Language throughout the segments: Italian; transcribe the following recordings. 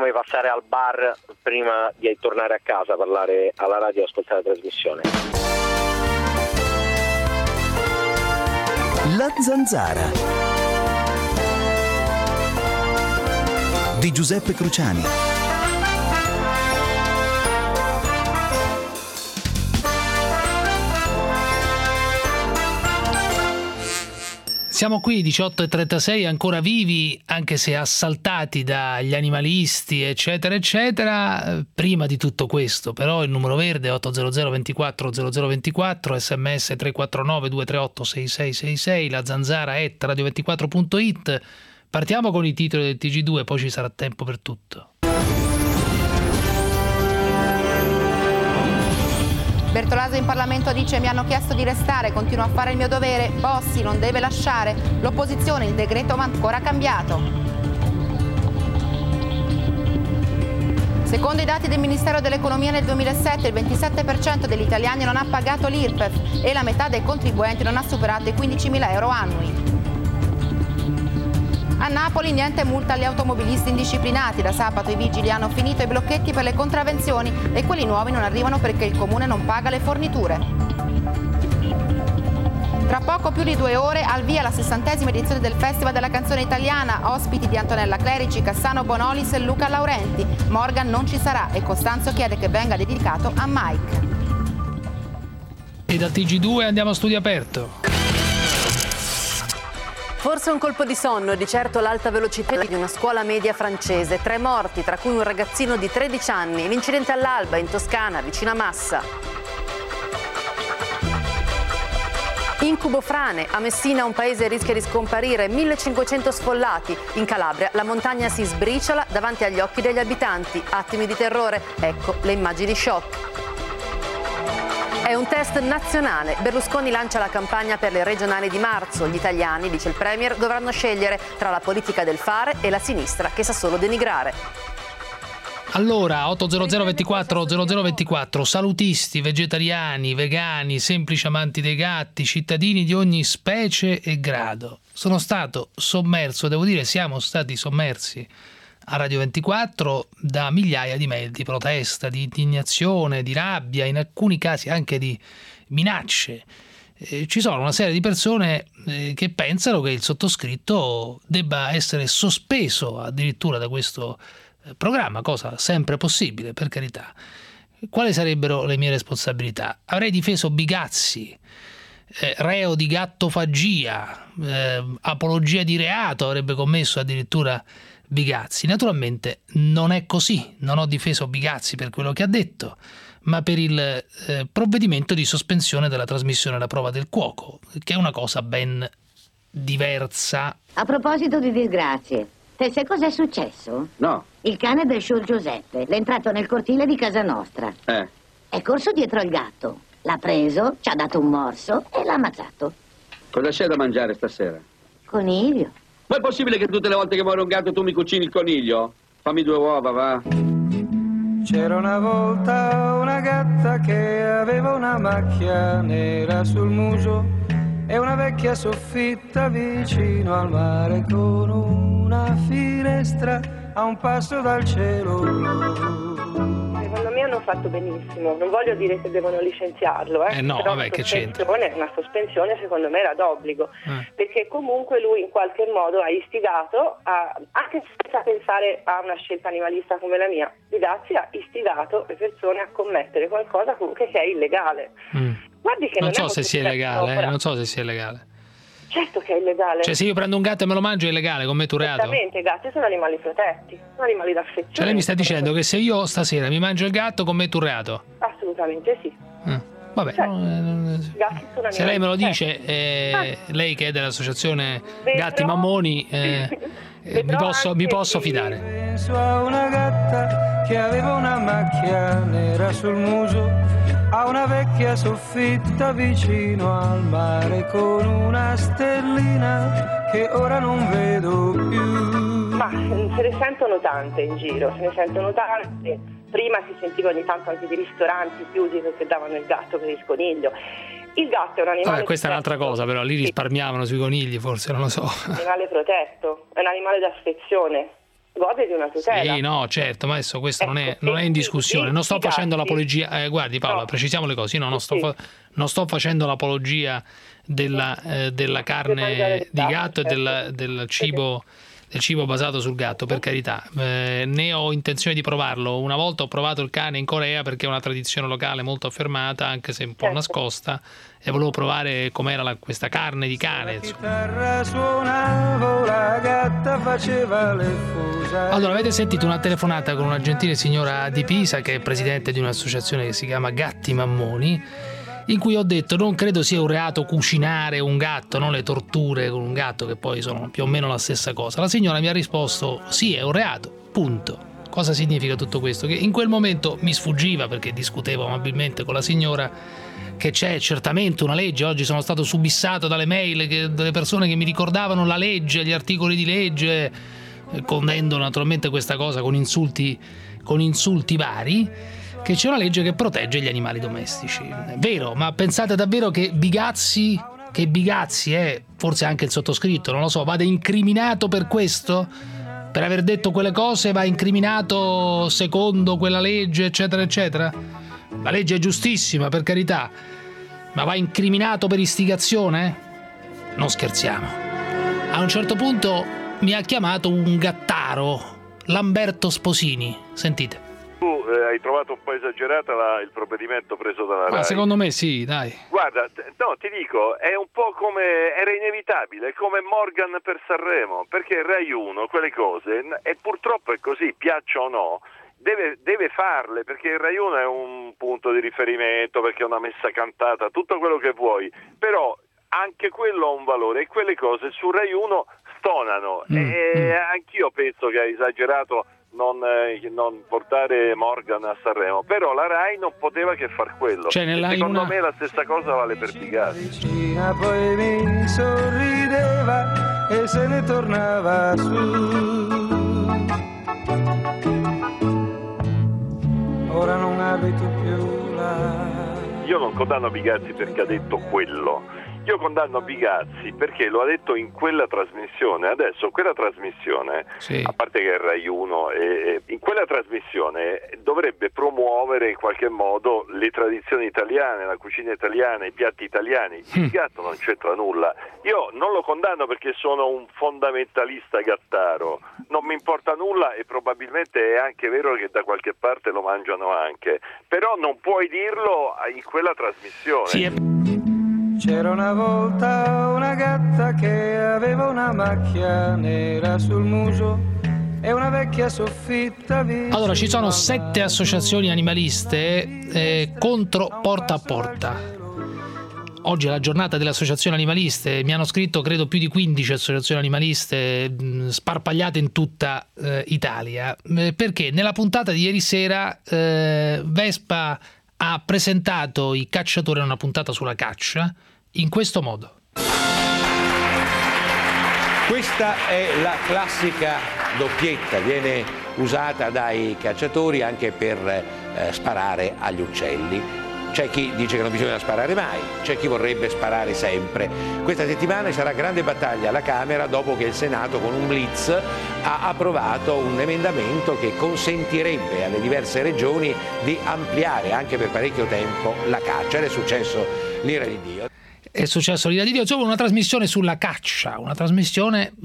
come passare al bar prima di tornare a casa, parlare alla radio e ascoltare la trasmissione. La Zanzara di Giuseppe Cruciani. Siamo qui 18:36, ancora vivi, anche se assaltati dagli animalisti, eccetera, eccetera. Prima di tutto questo, però, il numero verde 800 24 0024, sms 349 238 6666, la zanzara @radio24.it. Partiamo con i titoli del TG2, poi ci sarà tempo per tutto. Bertolaso in Parlamento dice: mi hanno chiesto di restare, continuo a fare il mio dovere, Bossi non deve lasciare, l'opposizione, il decreto va ancora cambiato. Secondo i dati del Ministero dell'Economia nel 2007 il 27% degli italiani non ha pagato l'IRPEF e la metà dei contribuenti non ha superato i 15.000 euro annui. A Napoli niente multa agli automobilisti indisciplinati. Da sabato i vigili hanno finito i blocchetti per le contravvenzioni e quelli nuovi non arrivano perché il comune non paga le forniture. Tra poco più di 2 ore al via la 60ª edizione del Festival della Canzone Italiana, ospiti di Antonella Clerici, Cassano Bonolis e Luca Laurenti. Morgan non ci sarà e Costanzo chiede che venga dedicato a Mike. E dal TG2 andiamo a Studio Aperto. Forse un colpo di sonno, di certo l'alta velocità di una scuola media francese. 3 morti, tra cui un ragazzino di 13 anni. L'incidente all'Alba, in Toscana, vicino a Massa. Incubo frane. A Messina un paese rischia di scomparire. 1500 sfollati. In Calabria la montagna si sbriciola davanti agli occhi degli abitanti. Attimi di terrore. Ecco le immagini shock. È un test nazionale. Berlusconi lancia la campagna per le regionali di marzo. Gli italiani, dice il Premier, dovranno scegliere tra la politica del fare e la sinistra che sa solo denigrare. Allora, 800 24 0024, salutisti, vegetariani, vegani, semplici amanti dei gatti, cittadini di ogni specie e grado. Sono stato sommerso, devo dire siamo stati sommersi a Radio 24 da migliaia di mail di protesta, di indignazione, di rabbia, in alcuni casi anche di minacce. Ci sono una serie di persone che pensano che il sottoscritto debba essere sospeso addirittura da questo programma, cosa sempre possibile, per carità. Quali sarebbero le mie responsabilità? Avrei difeso Bigazzi, reo di gattofagia, apologia di reato avrebbe commesso addirittura Bigazzi. Naturalmente non è così, non ho difeso Bigazzi per quello che ha detto, ma per il provvedimento di sospensione della trasmissione La prova del cuoco, che è una cosa ben diversa. A proposito di disgrazie, te sai cos'è successo? No. Il cane del show Giuseppe l'è entrato nel cortile di casa nostra. È corso dietro al gatto, l'ha preso, ci ha dato un morso e l'ha ammazzato. Cosa c'è da mangiare stasera? Coniglio. Ma è possibile che tutte le volte che muore un gatto tu mi cucini il coniglio? Fammi 2 uova, va. C'era una volta una gatta che aveva una macchia nera sul muso e una vecchia soffitta vicino al mare con una finestra a un passo dal cielo. Secondo me hanno fatto benissimo, non voglio dire che devono licenziarlo, no, però vabbè, che c'entra? Una sospensione secondo me era d'obbligo, perché comunque lui in qualche modo ha istigato, anche senza pensare a una scelta animalista come la mia, Bigazzi ha istigato le persone a commettere qualcosa comunque che è illegale. Guardi che non so se sia illegale, non so se sia illegale. Certo che è illegale. Cioè se io prendo un gatto e me lo mangio è illegale, commetto un reato? Esattamente, i gatti sono animali protetti, sono animali d'affezione. Cioè lei mi sta dicendo che se io stasera mi mangio il gatto commetto un reato? Assolutamente sì. Vabbè, certo. Se lei me lo dice, lei che è dell'associazione Gatti Mammoni, mi posso fidare. Penso a una gatta che aveva una macchia nera sul muso, a una vecchia soffitta vicino al mare con una stellina che ora non vedo più. Ma se ne sentono tante in giro, se ne sentono tante. Prima si sentiva ogni tanto anche di ristoranti chiusi perché davano il gatto per il coniglio. Il gatto è un animale... Vabbè, questa è un'altra cosa, però lì risparmiavano sui conigli, forse, non lo so. È un animale protetto, è un animale d'affezione. gode di una tutela. Sì, no, certo, ma adesso questo non è in discussione. Non sto facendo l'apologia, guardi Paola, precisiamo le cose, non sto facendo l'apologia della carne di gatto e del cibo basato sul gatto, per carità. Ne ho intenzione di provarlo. Una volta ho provato il cane in Corea perché è una tradizione locale molto affermata, anche se un po' nascosta, e volevo provare com'era questa carne di cane. Allora, avete sentito una telefonata con una gentile signora di Pisa che è presidente di un'associazione che si chiama Gatti Mammoni, in cui ho detto non credo sia un reato cucinare un gatto, non le torture con un gatto, che poi sono più o meno la stessa cosa. La signora mi ha risposto sì, è un reato, punto. Cosa significa tutto questo? Che in quel momento mi sfuggiva, perché discutevo amabilmente con la signora, che c'è certamente una legge. Oggi sono stato subissato dalle mail delle persone che mi ricordavano la legge, gli articoli di legge, condendo naturalmente questa cosa con insulti vari, che c'è una legge che protegge gli animali domestici. È vero, ma pensate davvero che Bigazzi è, forse anche il sottoscritto, non lo so, vada incriminato per questo? Per aver detto quelle cose va incriminato secondo quella legge, eccetera, eccetera? La legge è giustissima, per carità, ma va incriminato per istigazione? Non scherziamo. A un certo punto mi ha chiamato un gattaro, Lamberto Sposini, sentite. Hai trovato un po' esagerata il provvedimento preso dalla RAI? Ma secondo me sì, dai. Guarda, no, ti dico, è un po' come, era inevitabile, è come Morgan per Sanremo, perché Rai 1 quelle cose, e purtroppo è così, piaccia o no, deve farle, perché il Rai 1 è un punto di riferimento, perché è una messa cantata, tutto quello che vuoi, però anche quello ha un valore, e quelle cose su Rai 1 stonano, e anch'io penso che ha esagerato non portare Morgan a Sanremo, però la Rai non poteva che far quello. Secondo me la stessa cosa vale per Bigazzi. Poi mi sorrideva e se ne tornava su. Ora non abito più là. Io non condanno Bigazzi perché ha detto quello. Io condanno Bigazzi perché lo ha detto in quella trasmissione. Adesso quella trasmissione, sì, a parte che è Rai 1, in quella trasmissione dovrebbe promuovere in qualche modo le tradizioni italiane, la cucina italiana, i piatti italiani. Il gatto non c'entra nulla. Io non lo condanno perché sono un fondamentalista gattaro, non mi importa nulla, e probabilmente è anche vero che da qualche parte lo mangiano anche, però non puoi dirlo in quella trasmissione. Sì, C'era una volta una gatta che aveva una macchia nera sul muso e una vecchia soffitta vicino. Allora, ci sono 7 associazioni animaliste contro Porta a Porta. Oggi è la giornata delle associazioni animaliste, mi hanno scritto credo più di 15 associazioni animaliste sparpagliate in tutta Italia, perché nella puntata di ieri sera Vespa ha presentato i cacciatori in una puntata sulla caccia in questo modo. Questa è la classica doppietta, viene usata dai cacciatori anche per sparare agli uccelli. C'è chi dice che non bisogna sparare mai, c'è chi vorrebbe sparare sempre. Questa settimana sarà grande battaglia alla Camera dopo che il Senato con un blitz ha approvato un emendamento che consentirebbe alle diverse regioni di ampliare anche per parecchio tempo la caccia. Ed è successo l'ira di Dio. È successo l'ira di Dio, insomma una trasmissione sulla caccia, una trasmissione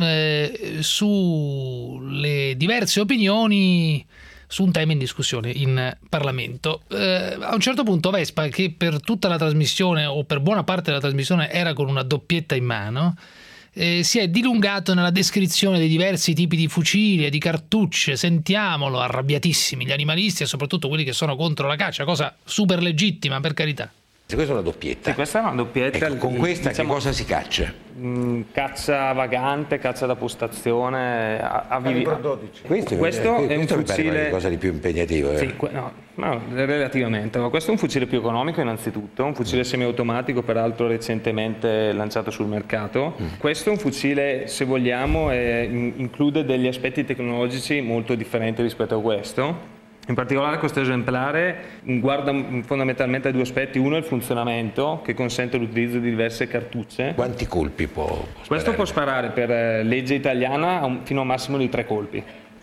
sulle diverse opinioni su un tema in discussione in Parlamento. A un certo punto Vespa, che per tutta la trasmissione o per buona parte della trasmissione era con una doppietta in mano, si è dilungato nella descrizione dei diversi tipi di fucili e di cartucce. Sentiamolo, arrabbiatissimi gli animalisti e soprattutto quelli che sono contro la caccia, cosa super legittima, per carità. Questa è una doppietta. Sì, questa è una doppietta. Ecco, con questa diciamo, che cosa si caccia? Caccia vagante, caccia da postazione. Questo è un fucile. È cosa di più impegnativo. Sì, no, relativamente. Ma questo è un fucile più economico, innanzitutto. Un fucile semiautomatico, peraltro recentemente lanciato sul mercato. Questo è un fucile, se vogliamo, include degli aspetti tecnologici molto differenti rispetto a questo. In particolare questo esemplare guarda fondamentalmente a due aspetti. Uno è il funzionamento, che consente l'utilizzo di diverse cartucce. Quanti colpi può sparare? Questo può sparare per legge italiana fino a un massimo di 3 colpi.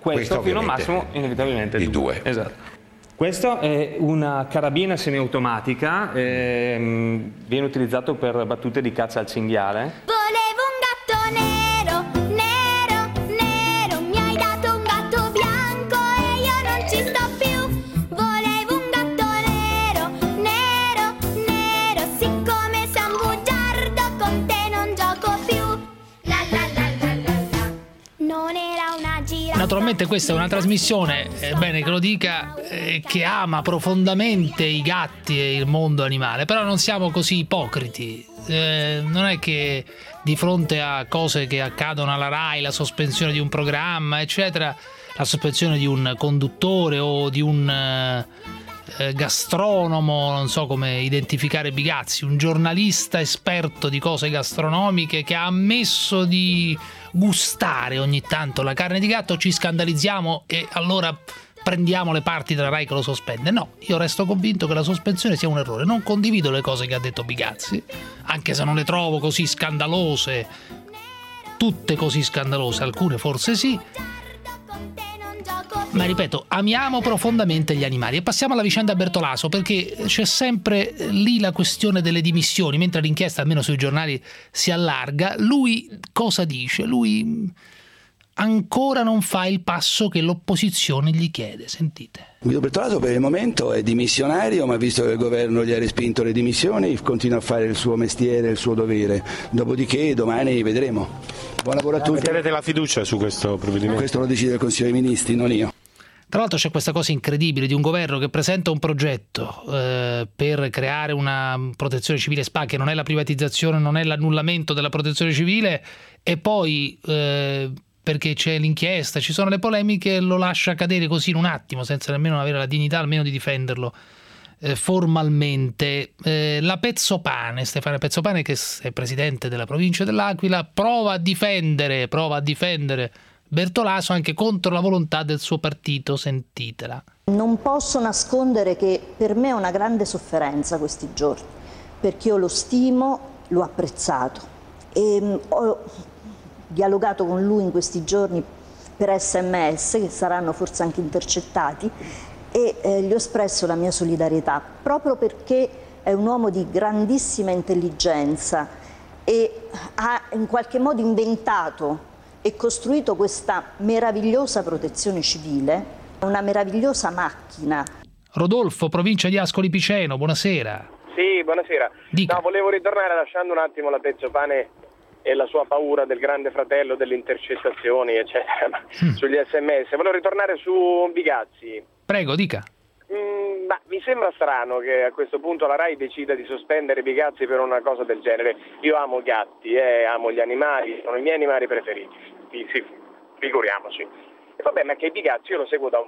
Questo fino a un massimo inevitabilmente di 2. Esatto. Questa è una carabina semiautomatica, viene utilizzato per battute di caccia al cinghiale. Volevo un gatto nero, nero, nero, mi hai dato un gatto bianco e io non ci sto più. Volevo un gatto nero, nero, nero, siccome sei un bugiardo con te non gioco più. La la la la la la, non era una gira. Naturalmente questa è una trasmissione, è bene che lo dica, che ama profondamente i gatti e il mondo animale, però non siamo così ipocriti. Non è che di fronte a cose che accadono alla RAI, la sospensione di un programma, eccetera, la sospensione di un conduttore o di un gastronomo, non so come identificare Bigazzi, un giornalista esperto di cose gastronomiche che ha ammesso di gustare ogni tanto la carne di gatto, ci scandalizziamo e allora prendiamo le parti della RAI che lo sospende. No, io resto convinto che la sospensione sia un errore. Non condivido le cose che ha detto Bigazzi, anche se non le trovo così scandalose, tutte così scandalose, alcune forse sì, ma ripeto, amiamo profondamente gli animali. E passiamo alla vicenda Bertolaso, perché c'è sempre lì la questione delle dimissioni, mentre l'inchiesta, almeno sui giornali, si allarga. Lui cosa dice? Lui ancora non fa il passo che l'opposizione gli chiede. Sentite. Guido Bertolaso per il momento è dimissionario, ma visto che il governo gli ha respinto le dimissioni continua a fare il suo mestiere, il suo dovere. Dopodiché domani vedremo. Buon lavoro a tutti. Metterete la fiducia su questo provvedimento? Questo lo decide il Consiglio dei Ministri, non io. Tra l'altro c'è questa cosa incredibile di un governo che presenta un progetto per creare una protezione civile SPA, che non è la privatizzazione, non è l'annullamento della protezione civile, e poi perché c'è l'inchiesta, ci sono le polemiche, lo lascia cadere così in un attimo senza nemmeno avere la dignità almeno di difenderlo formalmente. La Pezzopane, Stefania Pezzopane, che è presidente della provincia dell'Aquila, prova a difendere Bertolaso anche contro la volontà del suo partito. Sentitela. Non posso nascondere che per me è una grande sofferenza questi giorni, perché io lo stimo, l'ho apprezzato e ho dialogato con lui in questi giorni per SMS, che saranno forse anche intercettati, e gli ho espresso la mia solidarietà, proprio perché è un uomo di grandissima intelligenza e ha in qualche modo inventato e costruito questa meravigliosa protezione civile, una meravigliosa macchina. Rodolfo, provincia di Ascoli Piceno, buonasera. Sì, buonasera. Dica. No, volevo ritornare lasciando un attimo la Pezzopane e la sua paura del grande fratello, delle intercettazioni, eccetera, sugli SMS. Volevo ritornare su Bigazzi. Prego, dica. Ma mi sembra strano che a questo punto la RAI decida di sospendere Bigazzi per una cosa del genere. Io amo i gatti, amo gli animali, sono i miei animali preferiti. Sì, figuriamoci. E vabbè, ma che Bigazzi io lo seguo da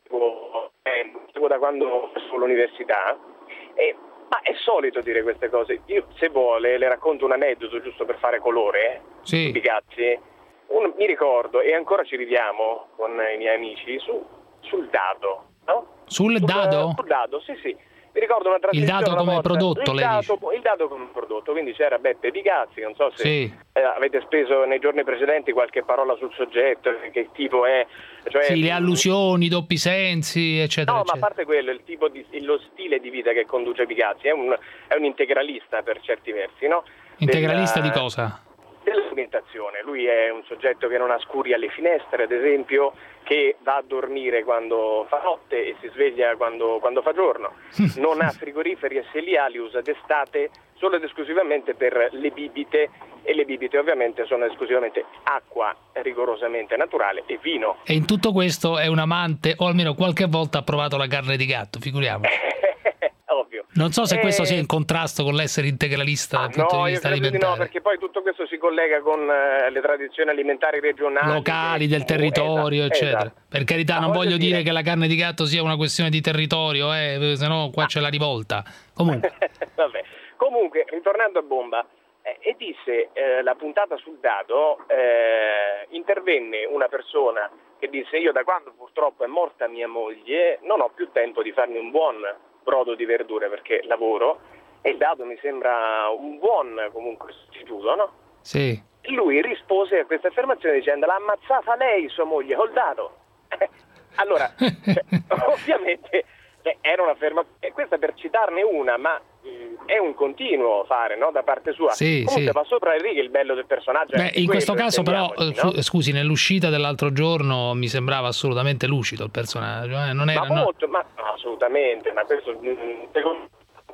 quando sono all'università, ma è solito dire queste cose. Io, se vuole, le racconto un aneddoto giusto per fare colore. Sì. Bigazzi. Mi ricordo, e ancora ci ridiamo con i miei amici, sul dado, no? Sul dado? Sul dado, sì. Mi ricordo una trasmissione. Il dado come prodotto, il dado come prodotto, quindi c'era Beppe Bigazzi, non so se sì. Avete speso nei giorni precedenti qualche parola sul soggetto, che tipo è. Cioè, sì, le allusioni, i doppi sensi, eccetera. No, ma a parte quello, lo stile di vita che conduce Bigazzi, è un integralista per certi versi, no? Integralista di cosa? Dell'alimentazione. Lui è un soggetto che non ha scuri alle finestre, ad esempio, che va a dormire quando fa notte e si sveglia quando fa giorno, non ha frigoriferi e se li ha li usa d'estate solo ed esclusivamente per le bibite, e le bibite ovviamente sono esclusivamente acqua rigorosamente naturale e vino. E in tutto questo è un amante, o almeno qualche volta ha provato la carne di gatto, figuriamoci. Ovvio. Non so se questo sia in contrasto con l'essere integralista dal punto di vista alimentare. No, perché poi tutto questo si collega con le tradizioni alimentari regionali, locali, del territorio, eccetera. Esatto. Per carità, non voglio dire che la carne di gatto sia una questione di territorio, se no qua c'è la rivolta. Comunque. Vabbè. Comunque, ritornando a bomba, e disse la puntata sul dado, intervenne una persona che disse: io da quando purtroppo è morta mia moglie non ho più tempo di farmi un buon brodo di verdure perché lavoro, e il dado mi sembra un buon comunque sostituto, no? Sì. Lui rispose a questa affermazione dicendo: l'ha ammazzata lei sua moglie col dado. Allora, ovviamente era un'affermazione, questa per citarne una, ma è un continuo fare, no, da parte sua. Sì, comunque sì. va sopra le righe il bello del personaggio. In questo caso però, no? scusi, nell'uscita dell'altro giorno mi sembrava assolutamente lucido il personaggio, non era, ma molto, ma assolutamente, ma questo secondo...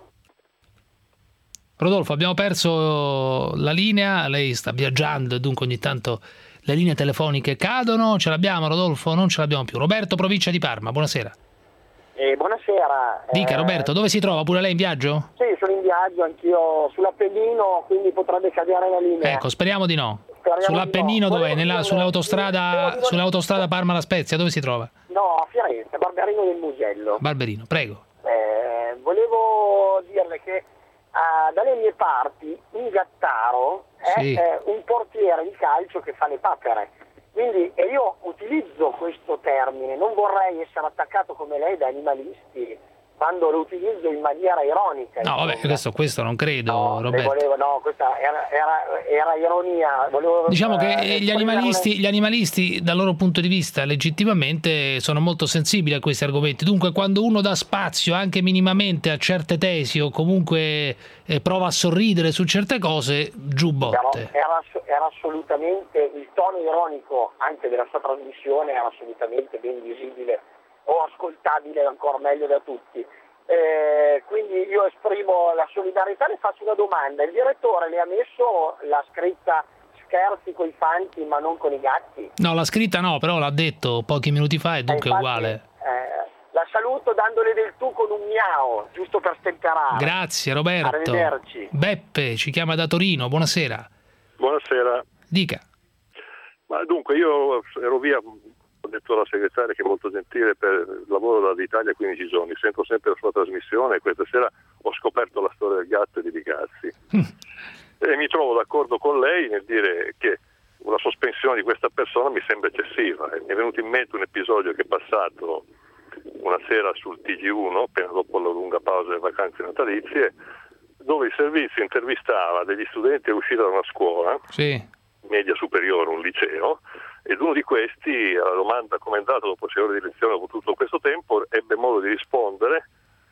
Rodolfo, abbiamo perso la linea, lei sta viaggiando e dunque ogni tanto le linee telefoniche cadono. Ce l'abbiamo, Rodolfo? Non ce l'abbiamo più. Roberto, provincia di Parma, buonasera. Buonasera. Dica Roberto, dove si trova? Pure lei in viaggio? Sì, sono in viaggio, anch'io sull'Appennino, quindi potrebbe cadere la linea. Ecco, speriamo di no. Speriamo Sull'Appennino di no. dov'è? Sull'autostrada Parma-La Spezia, dove si trova? No, a Firenze, Barberino del Mugello. Barberino, prego. Volevo dirle che dalle mie parti un gattaro è un portiere di calcio che fa le papere. Quindi io utilizzo questo termine, non vorrei essere attaccato come lei da animalisti quando lo utilizzo in maniera ironica. No, vabbè, questo non credo, Roberto. Questa era ironia. Diciamo che gli animalisti, dal loro punto di vista, legittimamente sono molto sensibili a questi argomenti. Dunque, quando uno dà spazio anche minimamente a certe tesi o comunque prova a sorridere su certe cose, giù botte. Era assolutamente il tono ironico anche della sua trasmissione, era assolutamente ben visibile o ascoltabile ancora meglio da tutti. Quindi io esprimo la solidarietà, le faccio una domanda: il direttore le ha messo la scritta scherzi coi fanti ma non con i gatti? No, la scritta no, però l'ha detto pochi minuti fa e dunque è uguale. La saluto dandole del tu con un miau, giusto per stemperare. Grazie Roberto. Arrivederci. Beppe ci chiama da Torino, buonasera. Buonasera. Dica. Ma dunque io ero via, ho detto alla segretaria che è molto gentile, per il lavoro dall'Italia 15 giorni, sento sempre la sua trasmissione e questa sera ho scoperto la storia del gatto e di Bigazzi e mi trovo d'accordo con lei nel dire che una sospensione di questa persona mi sembra eccessiva. Mi è venuto in mente un episodio che è passato una sera sul TG1 appena dopo la lunga pausa delle vacanze natalizie, dove il servizio intervistava degli studenti usciti da una scuola media superiore, un liceo, ed uno di questi alla domanda come è andato dopo 6 ore di lezione dopo tutto questo tempo ebbe modo di rispondere: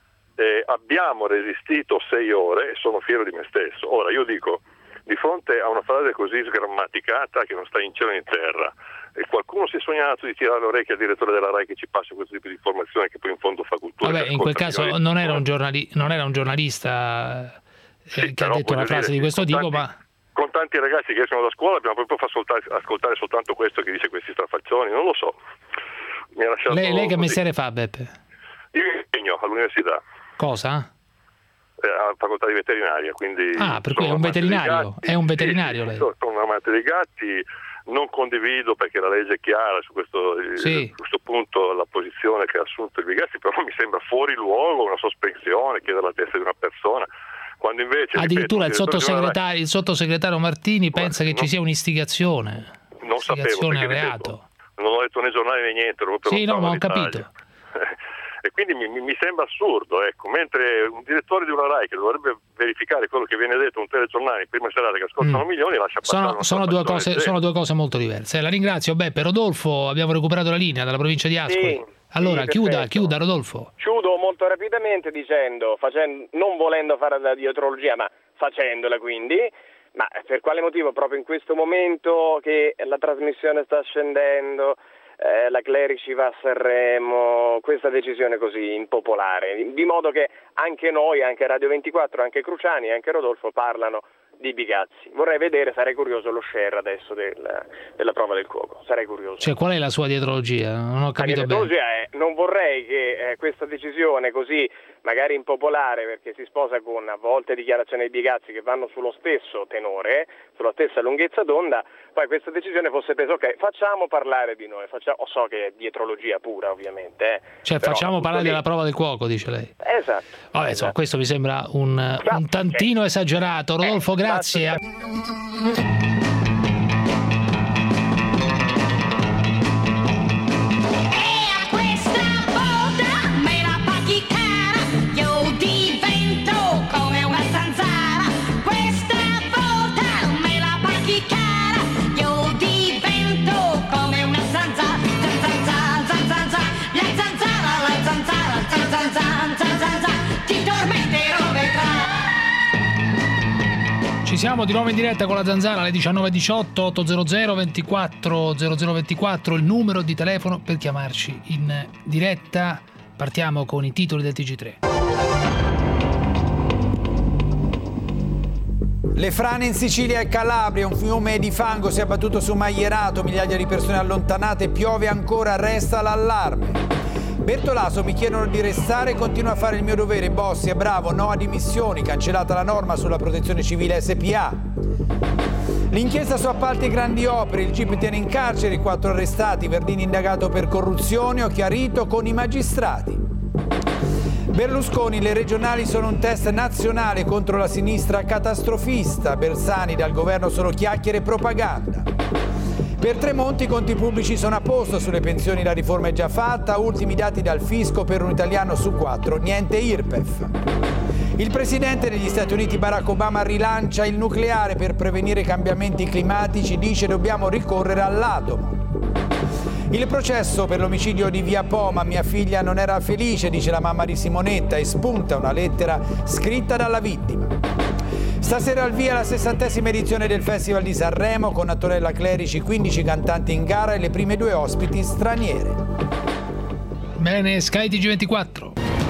abbiamo resistito 6 ore e sono fiero di me stesso. Ora io dico, di fronte a una frase così sgrammaticata che non sta in cielo né in terra, e qualcuno si è sognato di tirare le orecchie al direttore della RAI che ci passa questo tipo di informazione che poi in fondo fa cultura. Vabbè, in quel caso non era un giornalista che ha detto una frase di questo tipo, ma con tanti ragazzi che escono da scuola abbiamo proprio fatto ascoltare soltanto questo che dice questi strafaccioni, non lo so. Mi ha lasciato lei che mestiere fa, Beppe? Io insegno all'università. Cosa? Alla facoltà di veterinaria, quindi per cui è un veterinario, è un veterinario lei. Sono un amante dei gatti, non condivido perché la legge è chiara su questo punto, la posizione che ha assunto il Bigazzi, però mi sembra fuori luogo una sospensione, chiedere la testa di una persona, quando invece addirittura il sottosegretario Martini pensa che ci sia un'istigazione. Non sapevo, al reato. Non ho letto né giornali né niente. Ma ho capito. E quindi mi sembra assurdo, ecco, mentre un direttore di una RAI che dovrebbe verificare quello che viene detto in un telegiornale in prima serata che ascoltano milioni lascia passare sono due cose molto diverse. La ringrazio Beppe. Rodolfo, abbiamo recuperato la linea dalla provincia di Ascoli. Allora chiuda Rodolfo. Chiudo molto rapidamente dicendo, non volendo fare la dietrologia ma facendola, quindi, ma per quale motivo proprio in questo momento che la trasmissione sta scendendo, la Clerici va a Sanremo, questa decisione così impopolare, di modo che anche noi, anche Radio 24, anche Cruciani, anche Rodolfo parlano di Bigazzi. Vorrei vedere, sarei curioso lo share adesso della prova del cuoco, sarei curioso. Cioè, qual è la sua dietrologia? Non ho capito bene. La dietrologia è, non vorrei che questa decisione così magari impopolare, perché si sposa con a volte dichiarazioni di Bigazzi che vanno sullo stesso tenore, sulla stessa lunghezza d'onda, poi questa decisione fosse presa, ok, facciamo parlare di noi, so che è dietrologia pura ovviamente. Cioè però, facciamo parlare della prova del cuoco, dice lei. Esatto. Vabbè, insomma, questo mi sembra un tantino esagerato. Rodolfo, grazie. Ci siamo di nuovo in diretta con la Zanzara alle 19.18, 800 24 0024, il numero di telefono per chiamarci in diretta. Partiamo con i titoli del TG3. Le frane in Sicilia e Calabria, un fiume di fango si è abbattuto su Maierato, migliaia di persone allontanate, piove ancora, resta l'allarme. Bertolaso, mi chiedono di restare e continuo a fare il mio dovere. Bossi è bravo, no a dimissioni, cancellata la norma sulla protezione civile SPA. L'inchiesta su appalti e grandi opere, il GIP tiene in carcere i 4 arrestati, Verdini indagato per corruzione, ho chiarito con i magistrati. Berlusconi, le regionali sono un test nazionale contro la sinistra catastrofista, Bersani, dal governo solo chiacchiere e propaganda. Per Tremonti i conti pubblici sono a posto, sulle pensioni la riforma è già fatta, ultimi dati dal fisco per un italiano su 4, niente IRPEF. Il presidente degli Stati Uniti Barack Obama rilancia il nucleare per prevenire i cambiamenti climatici, dice dobbiamo ricorrere all'atomo. Il processo per l'omicidio di Via Poma, mia figlia non era felice, dice la mamma di Simonetta, e spunta una lettera scritta dalla vittima. Stasera al via la 60ª edizione del Festival di Sanremo con Antonella Clerici, 15 cantanti in gara e le prime 2 ospiti straniere. Bene, Sky TG24.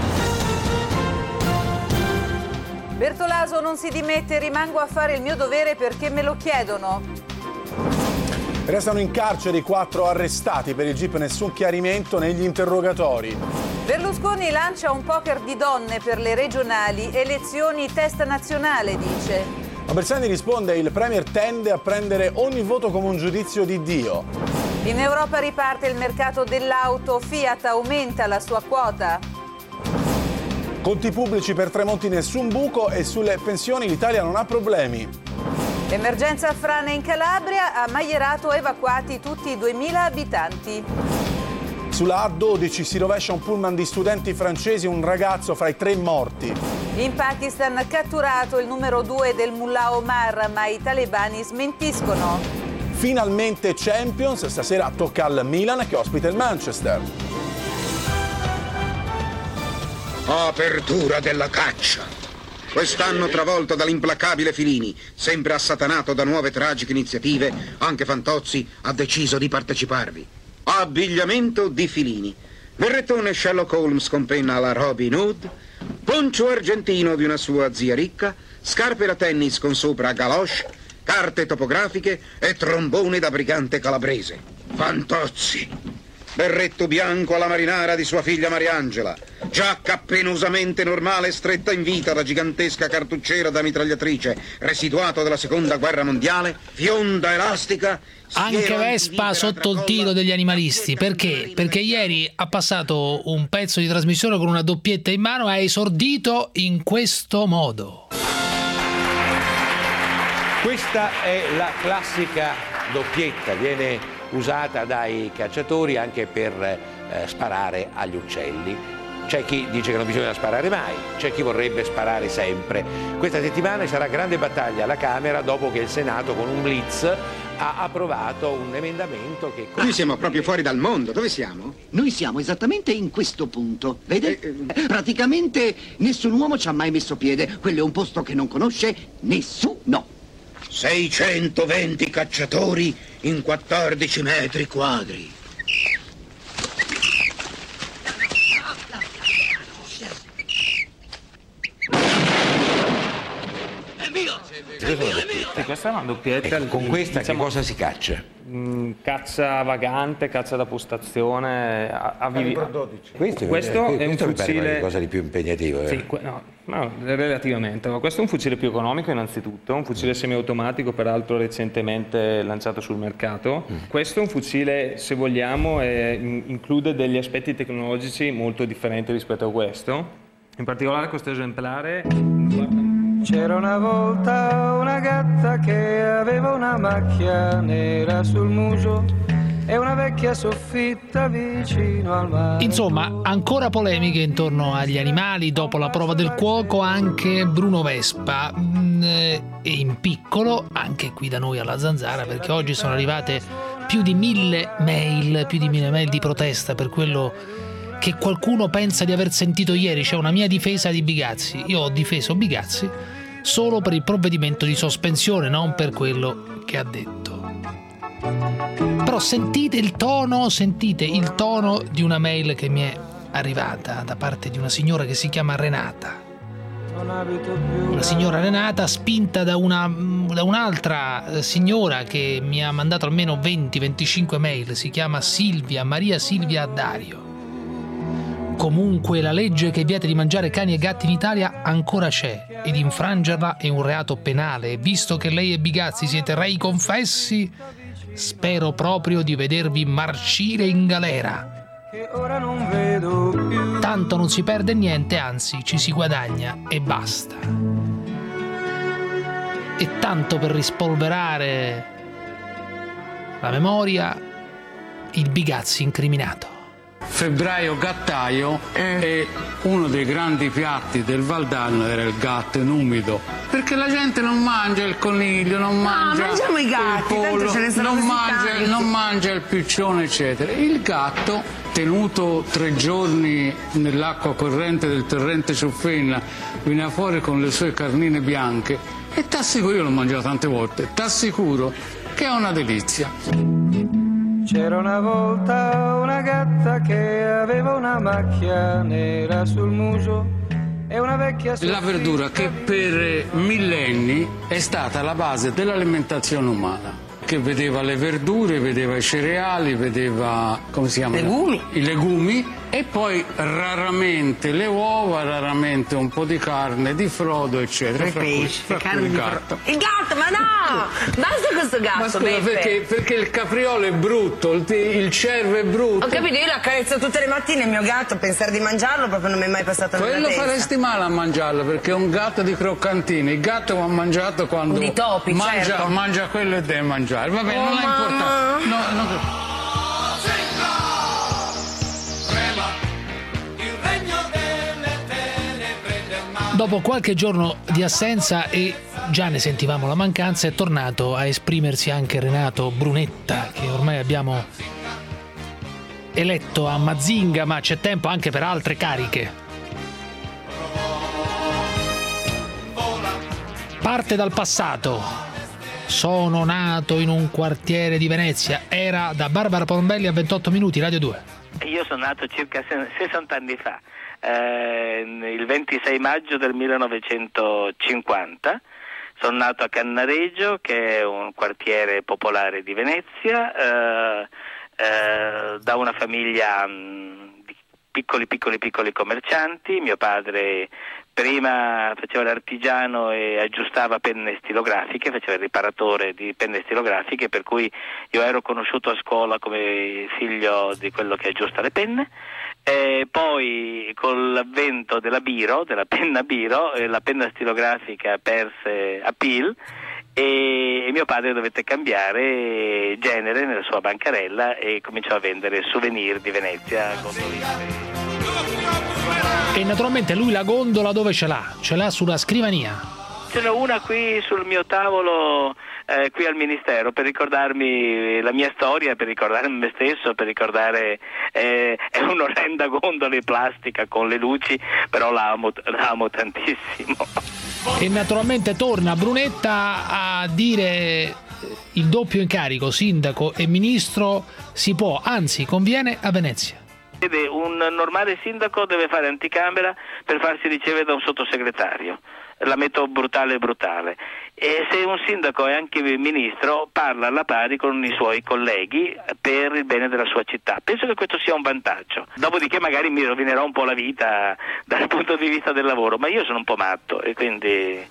Bertolaso non si dimette, rimango a fare il mio dovere perché me lo chiedono. Restano in carcere i 4 arrestati, per il GIP nessun chiarimento negli interrogatori. Berlusconi lancia un poker di donne per le regionali, elezioni test nazionale, dice. Ma Bersani risponde: il Premier tende a prendere ogni voto come un giudizio di Dio. In Europa riparte il mercato dell'auto, Fiat aumenta la sua quota. Conti pubblici per Tremonti nessun buco e sulle pensioni l'Italia non ha problemi. Emergenza frane in Calabria, a Maierato evacuati tutti i 2000 abitanti. Sulla A12 si rovescia un pullman di studenti francesi, un ragazzo fra i 3 morti. In Pakistan catturato il numero 2 del Mullah Omar, ma i talebani smentiscono. Finalmente Champions, stasera tocca al Milan che ospita il Manchester. Apertura della caccia. Quest'anno travolto dall'implacabile Filini, sempre assatanato da nuove tragiche iniziative, anche Fantozzi ha deciso di parteciparvi. Abbigliamento di Filini. Berrettone Sherlock Holmes con penna alla Robin Hood, poncio argentino di una sua zia ricca, scarpe da tennis con sopra galoche, carte topografiche e trombone da brigante calabrese. Fantozzi. Berretto bianco alla marinara di sua figlia Mariangela, giacca penosamente normale stretta in vita da gigantesca cartucciera da mitragliatrice, residuato della seconda guerra mondiale, fionda elastica. Anche Vespa sotto il tiro degli animalisti. Perché? Perché ieri ha passato un pezzo di trasmissione con una doppietta in mano e ha esordito in questo modo. Questa è la classica doppietta, viene usata dai cacciatori anche per sparare agli uccelli. C'è chi dice che non bisogna sparare mai, c'è chi vorrebbe sparare sempre. Questa settimana sarà grande battaglia alla Camera dopo che il Senato con un blitz ha approvato un emendamento che... Noi siamo proprio fuori dal mondo, dove siamo? Noi siamo esattamente in questo punto, vede? Praticamente nessun uomo ci ha mai messo piede, quello è un posto che non conosce nessuno. 620 cacciatori in 14 metri quadri. Sì, questa è una doppietta. Ecco, con questa che cosa si caccia? Caccia vagante, caccia da postazione. Questo è un fucile. Qualcosa di più impegnativo. Sì, no, relativamente. Ma questo è un fucile più economico, innanzitutto, un fucile semiautomatico, peraltro recentemente lanciato sul mercato. Questo è un fucile, se vogliamo, include degli aspetti tecnologici molto differenti rispetto a questo. In particolare questo esemplare. C'era una volta una gatta che aveva una macchia nera sul muso e una vecchia soffitta vicino al mare. Insomma, ancora polemiche intorno agli animali. Dopo la prova del cuoco anche Bruno Vespa, e in piccolo anche qui da noi alla Zanzara, perché oggi sono arrivate più di 1000 mail di protesta per quello che qualcuno pensa di aver sentito ieri. C'è una mia difesa di Bigazzi. Io ho difeso Bigazzi solo per il provvedimento di sospensione, non per quello che ha detto. Però sentite il tono di una mail che mi è arrivata da parte di una signora che si chiama Renata. Una signora Renata spinta da un'altra signora che mi ha mandato almeno 20-25 mail, si chiama Maria Silvia Dario. Comunque la legge che vieta di mangiare cani e gatti in Italia ancora c'è ed infrangerla è un reato penale, e visto che lei e Bigazzi siete rei confessi, spero proprio di vedervi marcire in galera. Tanto non si perde niente, anzi ci si guadagna e basta. E tanto per rispolverare la memoria, il Bigazzi incriminato. Febbraio gattaio e uno dei grandi piatti del Valdarno era il gatto in umido, perché la gente non mangia il coniglio, non mangia i gatti, il pollo, non mangia il piccione, eccetera. Il gatto, tenuto 3 giorni nell'acqua corrente del torrente Ciuffenna, viene fuori con le sue carnine bianche e t'assicuro, io l'ho mangiato tante volte, t'assicuro che è una delizia. C'era una volta una gatta che aveva una macchia nera sul muso e una vecchia La verdura che per millenni è stata la base dell'alimentazione umana, che vedeva le verdure, vedeva i cereali, vedeva, come si chiama? I legumi, e poi raramente le uova, raramente un po' di carne, di frodo, eccetera. Il pesce, carne di gatto. Il gatto, ma no! Basta questo gatto, ma scusa, perché il capriolo è brutto, il cervo è brutto. Ho capito, io lo accarezzo tutte le mattine il mio gatto, pensare di mangiarlo proprio non mi è mai passato nella testa. Quello faresti male a mangiarlo, perché è un gatto di croccantini. Il gatto va mangiato quando di topi, mangia quello e deve mangiare. Vabbè, non è importante. No. Dopo qualche giorno di assenza, e già ne sentivamo la mancanza, è tornato a esprimersi anche Renato Brunetta, che ormai abbiamo eletto a Mazinga, ma c'è tempo anche per altre cariche. Parte dal passato. Sono nato in un quartiere di Venezia. Era da Barbara Pombelli a 28 minuti, Radio 2. Io sono nato circa 60 anni fa. Il 26 maggio del 1950 sono nato a Cannareggio, che è un quartiere popolare di Venezia, da una famiglia di piccoli commercianti. Mio padre prima faceva l'artigiano e aggiustava penne stilografiche, faceva il riparatore di penne stilografiche, per cui io ero conosciuto a scuola come figlio di quello che aggiusta le penne. E poi con l'avvento della penna biro, la penna stilografica perse appeal e mio padre dovette cambiare genere nella sua bancarella e cominciò a vendere souvenir di Venezia. E naturalmente lui la gondola dove ce l'ha? Ce l'ha sulla scrivania? Ce n'ho una qui sul mio tavolo, qui al Ministero, per ricordarmi la mia storia, per ricordarmi me stesso, per ricordare è un'orrenda gondola di plastica con le luci, però la amo tantissimo. E naturalmente torna Brunetta a dire il doppio incarico, sindaco e ministro si può, anzi conviene a Venezia. Un normale sindaco deve fare anticamera per farsi ricevere da un sottosegretario. La metto brutale. E se un sindaco è anche ministro, parla alla pari con i suoi colleghi per il bene della sua città. Penso che questo sia un vantaggio. Dopodiché magari mi rovinerò un po' la vita dal punto di vista del lavoro, ma io sono un po' matto e quindi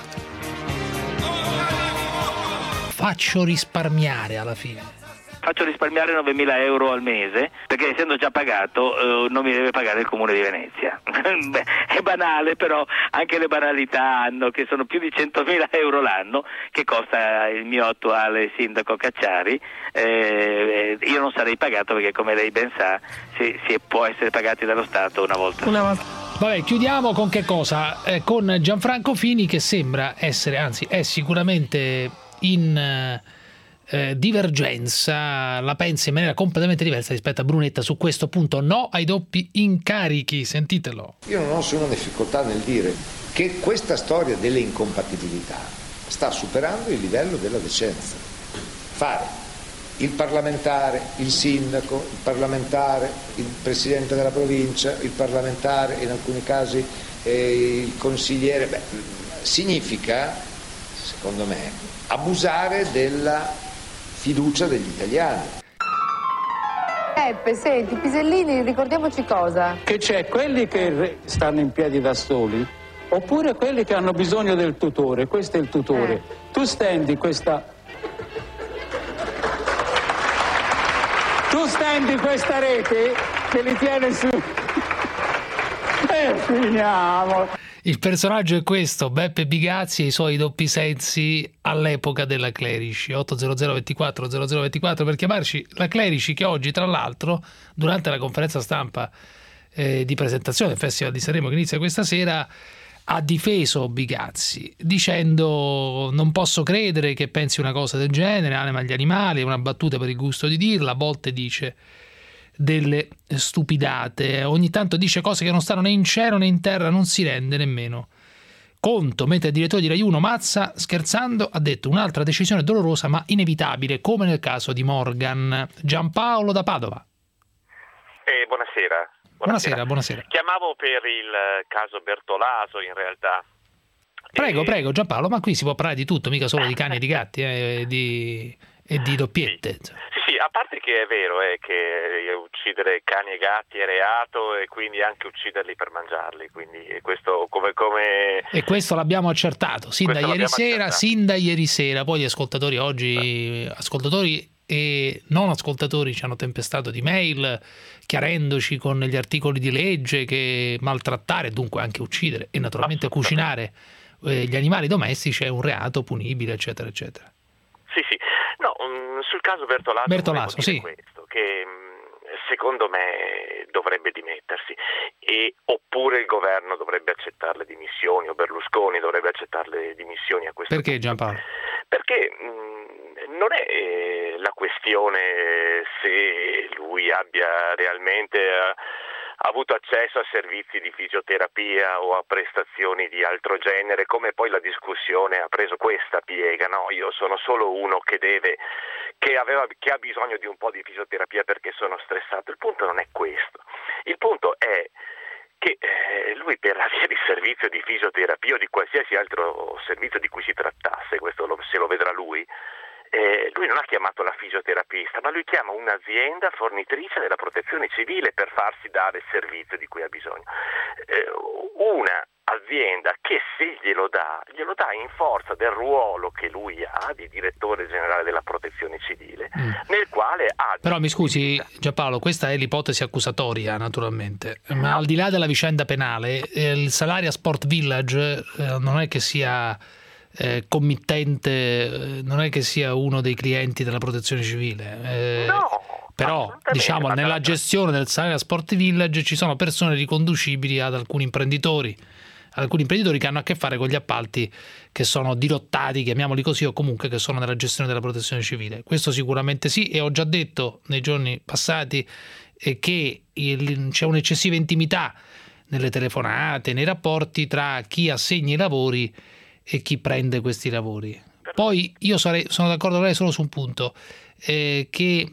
faccio risparmiare alla fine. Faccio risparmiare 9.000 euro al mese, perché essendo già pagato non mi deve pagare il Comune di Venezia. Beh, è banale, però anche le banalità hanno, che sono più di 100.000 euro l'anno che costa il mio attuale sindaco Cacciari. Io non sarei pagato perché, come lei ben sa, si può essere pagati dallo Stato una volta. Vabbè, chiudiamo con che cosa? Con Gianfranco Fini, che sembra essere, anzi è sicuramente in divergenza, la pensa in maniera completamente diversa rispetto a Brunetta su questo punto. No ai doppi incarichi, sentitelo. Io non ho nessuna difficoltà nel dire che questa storia delle incompatibilità sta superando il livello della decenza. Fare il parlamentare, il sindaco, il parlamentare, il presidente della provincia, il parlamentare, in alcuni casi il consigliere, significa, secondo me, abusare della fiducia degli italiani. Senti, Pisellini, ricordiamoci cosa? Che c'è quelli che stanno in piedi da soli, oppure quelli che hanno bisogno del tutore. Questo è il tutore. Tu stendi questa rete che li tiene su. Finiamo. Il personaggio è questo, Beppe Bigazzi e i suoi doppi sensi all'epoca della Clerici. 800 24 0024 per chiamarci. La Clerici, che oggi tra l'altro durante la conferenza stampa di presentazione del Festival di Sanremo che inizia questa sera ha difeso Bigazzi dicendo: non posso credere che pensi una cosa del genere, anima agli animali, è una battuta per il gusto di dirla, a volte dice delle stupidate, ogni tanto dice cose che non stanno né in cielo né in terra, non si rende nemmeno conto, mentre il direttore di Rai 1 Mazza, scherzando, ha detto un'altra decisione dolorosa ma inevitabile, come nel caso di Morgan. Giampaolo da Padova. Buonasera. Buonasera. Chiamavo per il caso Bertolaso, in realtà. Prego Giampaolo, ma qui si può parlare di tutto, mica solo di cani e di gatti e di doppiette. Sì, a parte che è vero che uccidere cani e gatti è reato e quindi anche ucciderli per mangiarli, quindi questo come... E questo l'abbiamo accertato sin da ieri sera, poi gli ascoltatori oggi, ascoltatori e non ascoltatori, ci hanno tempestato di mail chiarendoci con gli articoli di legge che maltrattare, dunque anche uccidere e naturalmente cucinare gli animali domestici è un reato punibile, eccetera, eccetera. Sì. No, sul caso Bertolaso sì. Questo, che secondo me dovrebbe dimettersi oppure il governo dovrebbe accettare le dimissioni o Berlusconi dovrebbe accettare le dimissioni a questo Perché punto. Giampaolo? Perché non è la questione se lui abbia realmente avuto accesso a servizi di fisioterapia o a prestazioni di altro genere, come poi la discussione ha preso questa piega. No, io sono solo uno che ha bisogno di un po' di fisioterapia perché sono stressato. Il punto non è questo. Il punto è che lui per avere il servizio di fisioterapia o di qualsiasi altro servizio di cui si trattasse, questo se lo vedrà lui non ha chiamato la fisioterapista, ma lui chiama un'azienda fornitrice della protezione civile per farsi dare il servizio di cui ha bisogno. Una azienda che se glielo dà in forza del ruolo che lui ha di direttore generale della protezione civile, nel quale ha... Però mi scusi Giampaolo, questa è l'ipotesi accusatoria naturalmente, ma al di là della vicenda penale, il Salaria Sport Village non è che sia committente, non è che sia uno dei clienti della protezione civile, però diciamo nella gestione del Salaria Sport Village ci sono persone riconducibili ad alcuni imprenditori che hanno a che fare con gli appalti che sono dirottati, chiamiamoli così, o comunque che sono nella gestione della protezione civile. Questo sicuramente sì, e ho già detto nei giorni passati che c'è un'eccessiva intimità nelle telefonate, nei rapporti tra chi assegna i lavori e chi prende questi lavori. Poi io sono d'accordo con lei solo su un punto, che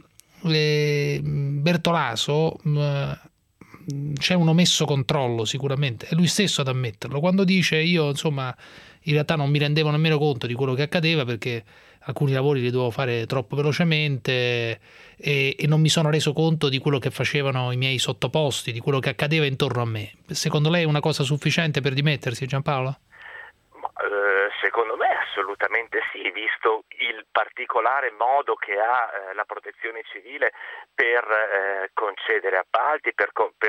Bertolaso c'è un omesso controllo sicuramente, è lui stesso ad ammetterlo, quando dice io insomma in realtà non mi rendevo nemmeno conto di quello che accadeva perché alcuni lavori li dovevo fare troppo velocemente e non mi sono reso conto di quello che facevano i miei sottoposti, di quello che accadeva intorno a me. Secondo lei è una cosa sufficiente per dimettersi, Giampaolo? Secondo me assolutamente sì, visto il particolare modo che ha la protezione civile per concedere appalti, per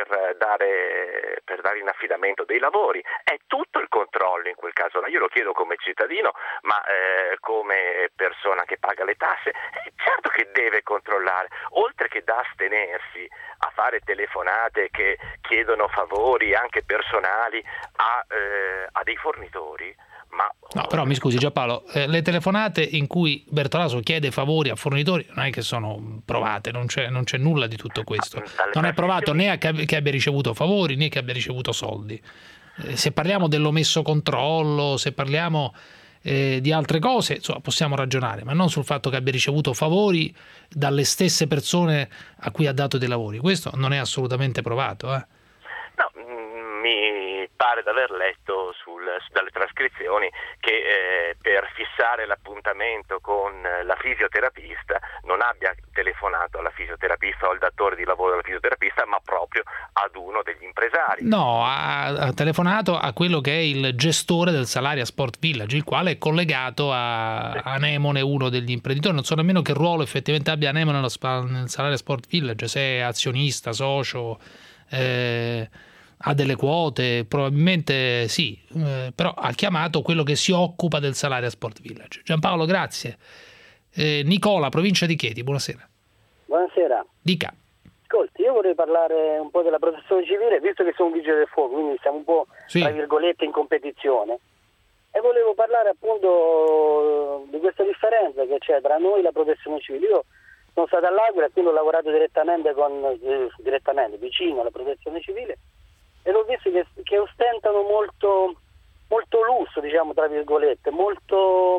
dare in affidamento dei lavori. È tutto il controllo in quel caso. Io lo chiedo come cittadino, ma come persona che paga le tasse, certo che deve controllare, oltre che da astenersi a fare telefonate che chiedono favori anche personali a dei fornitori. No, però mi scusi Giampaolo, le telefonate in cui Bertolaso chiede favori a fornitori non è che sono provate, non c'è nulla di tutto questo. Non è provato né che abbia ricevuto favori né che abbia ricevuto soldi. Se parliamo dell'omesso controllo, se parliamo di altre cose, insomma, possiamo ragionare, ma non sul fatto che abbia ricevuto favori dalle stesse persone a cui ha dato dei lavori. Questo non è assolutamente provato. No, mi pare di aver letto dalle trascrizioni che per fissare l'appuntamento con la fisioterapista non abbia telefonato alla fisioterapista o al datore di lavoro della fisioterapista, ma proprio ad uno degli impresari. No, ha telefonato a quello che è il gestore del Salaria Sport Village, il quale è collegato a Anemone, uno degli imprenditori. Non so nemmeno che ruolo effettivamente abbia Anemone nel Salaria Sport Village, se è azionista, socio, ha delle quote, probabilmente sì, però ha chiamato quello che si occupa del Salaria Sport Village. Giampaolo, grazie. Nicola, provincia di Chieti, buonasera. Buonasera. Dica. Ascolti, io vorrei parlare un po' della protezione civile, visto che sono un vigile del fuoco, quindi siamo un po' tra virgolette in competizione, e volevo parlare appunto di questa differenza che c'è tra noi e la protezione civile. Io sono stato all'Aquila, quindi ho lavorato direttamente vicino alla protezione civile, e l'ho visto che ostentano molto lusso, diciamo tra virgolette, molto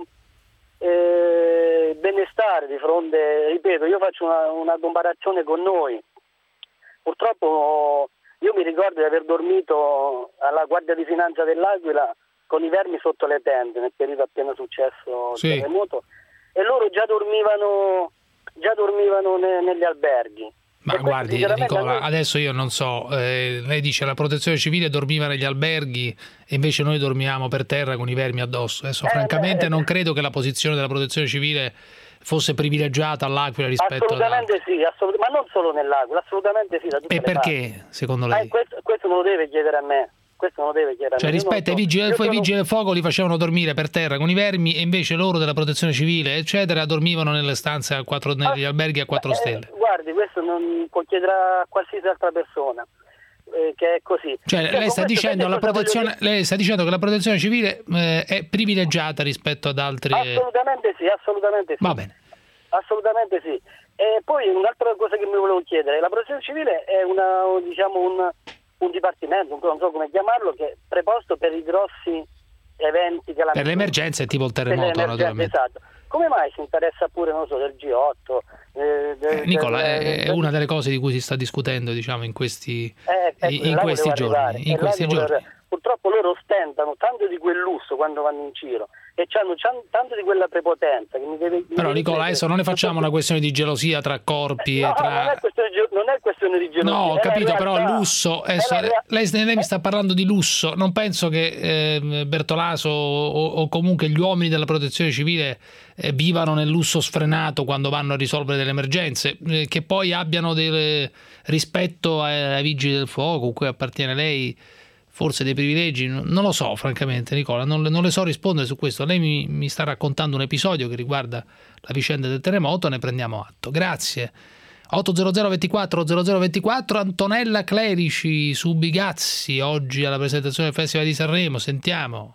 benestare di fronte, ripeto, io faccio una comparazione con noi. Purtroppo io mi ricordo di aver dormito alla Guardia di Finanza dell'Aquila con i vermi sotto le tende nel periodo appena successo il terremoto, e loro già dormivano negli alberghi. Ma guardi Nicola, adesso io non so, lei dice la protezione civile dormiva negli alberghi e invece noi dormiamo per terra con i vermi addosso. Adesso francamente non credo che la posizione della protezione civile fosse privilegiata all'Aquila rispetto assolutamente sì, ma non solo nell'Aquila, assolutamente sì. Da tutte e le perché, parti. Secondo lei? Questo non lo deve chiedere a me. Cioè rispetto ai vigili del fuoco li facevano dormire per terra con i vermi e invece loro della protezione civile eccetera dormivano nelle stanze negli alberghi a 4 stelle. Guardi, questo non può chiedere a qualsiasi altra persona, che è così. Cioè lei sta dicendo che la protezione civile è privilegiata rispetto ad altri. Assolutamente sì. Va bene. Assolutamente sì. E poi un'altra cosa che mi volevo chiedere, la protezione civile è un dipartimento, non so come chiamarlo, che è preposto per i grossi eventi calamitosi. Per le emergenze tipo il terremoto, naturalmente. Esatto. Come mai si interessa pure, non so, del G8? Nicola, è una delle cose di cui si sta discutendo, diciamo, in questi giorni. Purtroppo loro ostentano tanto di quel lusso quando vanno in giro e hanno tanto di quella prepotenza che Però Nicola, adesso non ne facciamo una questione di gelosia tra corpi no, e tra... non è questione di gelosia. No, ho capito, però lusso, lei mi sta parlando di lusso, non penso che Bertolaso o comunque gli uomini della protezione civile vivano nel lusso sfrenato quando vanno a risolvere delle emergenze, che poi abbiano rispetto ai vigili del fuoco, cui appartiene lei, forse dei privilegi, non lo so francamente Nicola, non le so rispondere su questo. Lei mi sta raccontando un episodio che riguarda la vicenda del terremoto, ne prendiamo atto. Grazie. 800 24 0024. Antonella Clerici su Bigazzi oggi alla presentazione del Festival di Sanremo, sentiamo.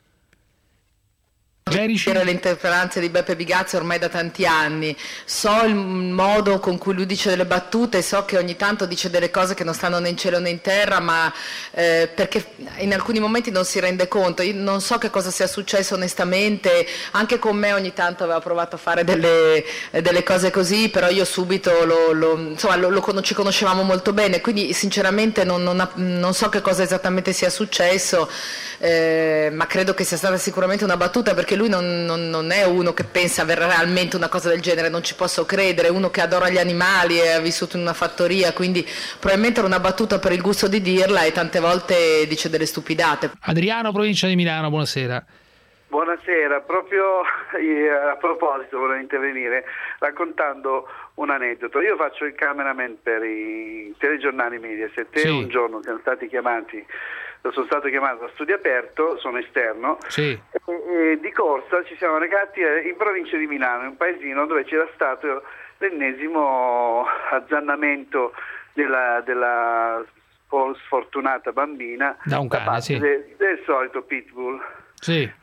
Le interferenze di Beppe Bigazzi ormai da tanti anni, so il modo con cui lui dice delle battute, so che ogni tanto dice delle cose che non stanno né in cielo né in terra, ma perché in alcuni momenti non si rende conto. Io non so che cosa sia successo onestamente, anche con me ogni tanto aveva provato a fare delle cose così, però io subito ci conoscevamo molto bene, quindi sinceramente non so che cosa esattamente sia successo, ma credo che sia stata sicuramente una battuta, perché lui non è uno che pensa realmente una cosa del genere, non ci posso credere, è uno che adora gli animali e ha vissuto in una fattoria, quindi probabilmente era una battuta per il gusto di dirla e tante volte dice delle stupidate. Adriano, provincia di Milano, buonasera. Buonasera, proprio a proposito volevo intervenire raccontando un aneddoto. Io faccio il cameraman per i telegiornali Mediaset e un giorno sono stato chiamato a studio aperto, sono esterno, e di corsa ci siamo recati in provincia di Milano, in un paesino dove c'era stato l'ennesimo azzannamento della sfortunata bambina da un cane, del solito pitbull.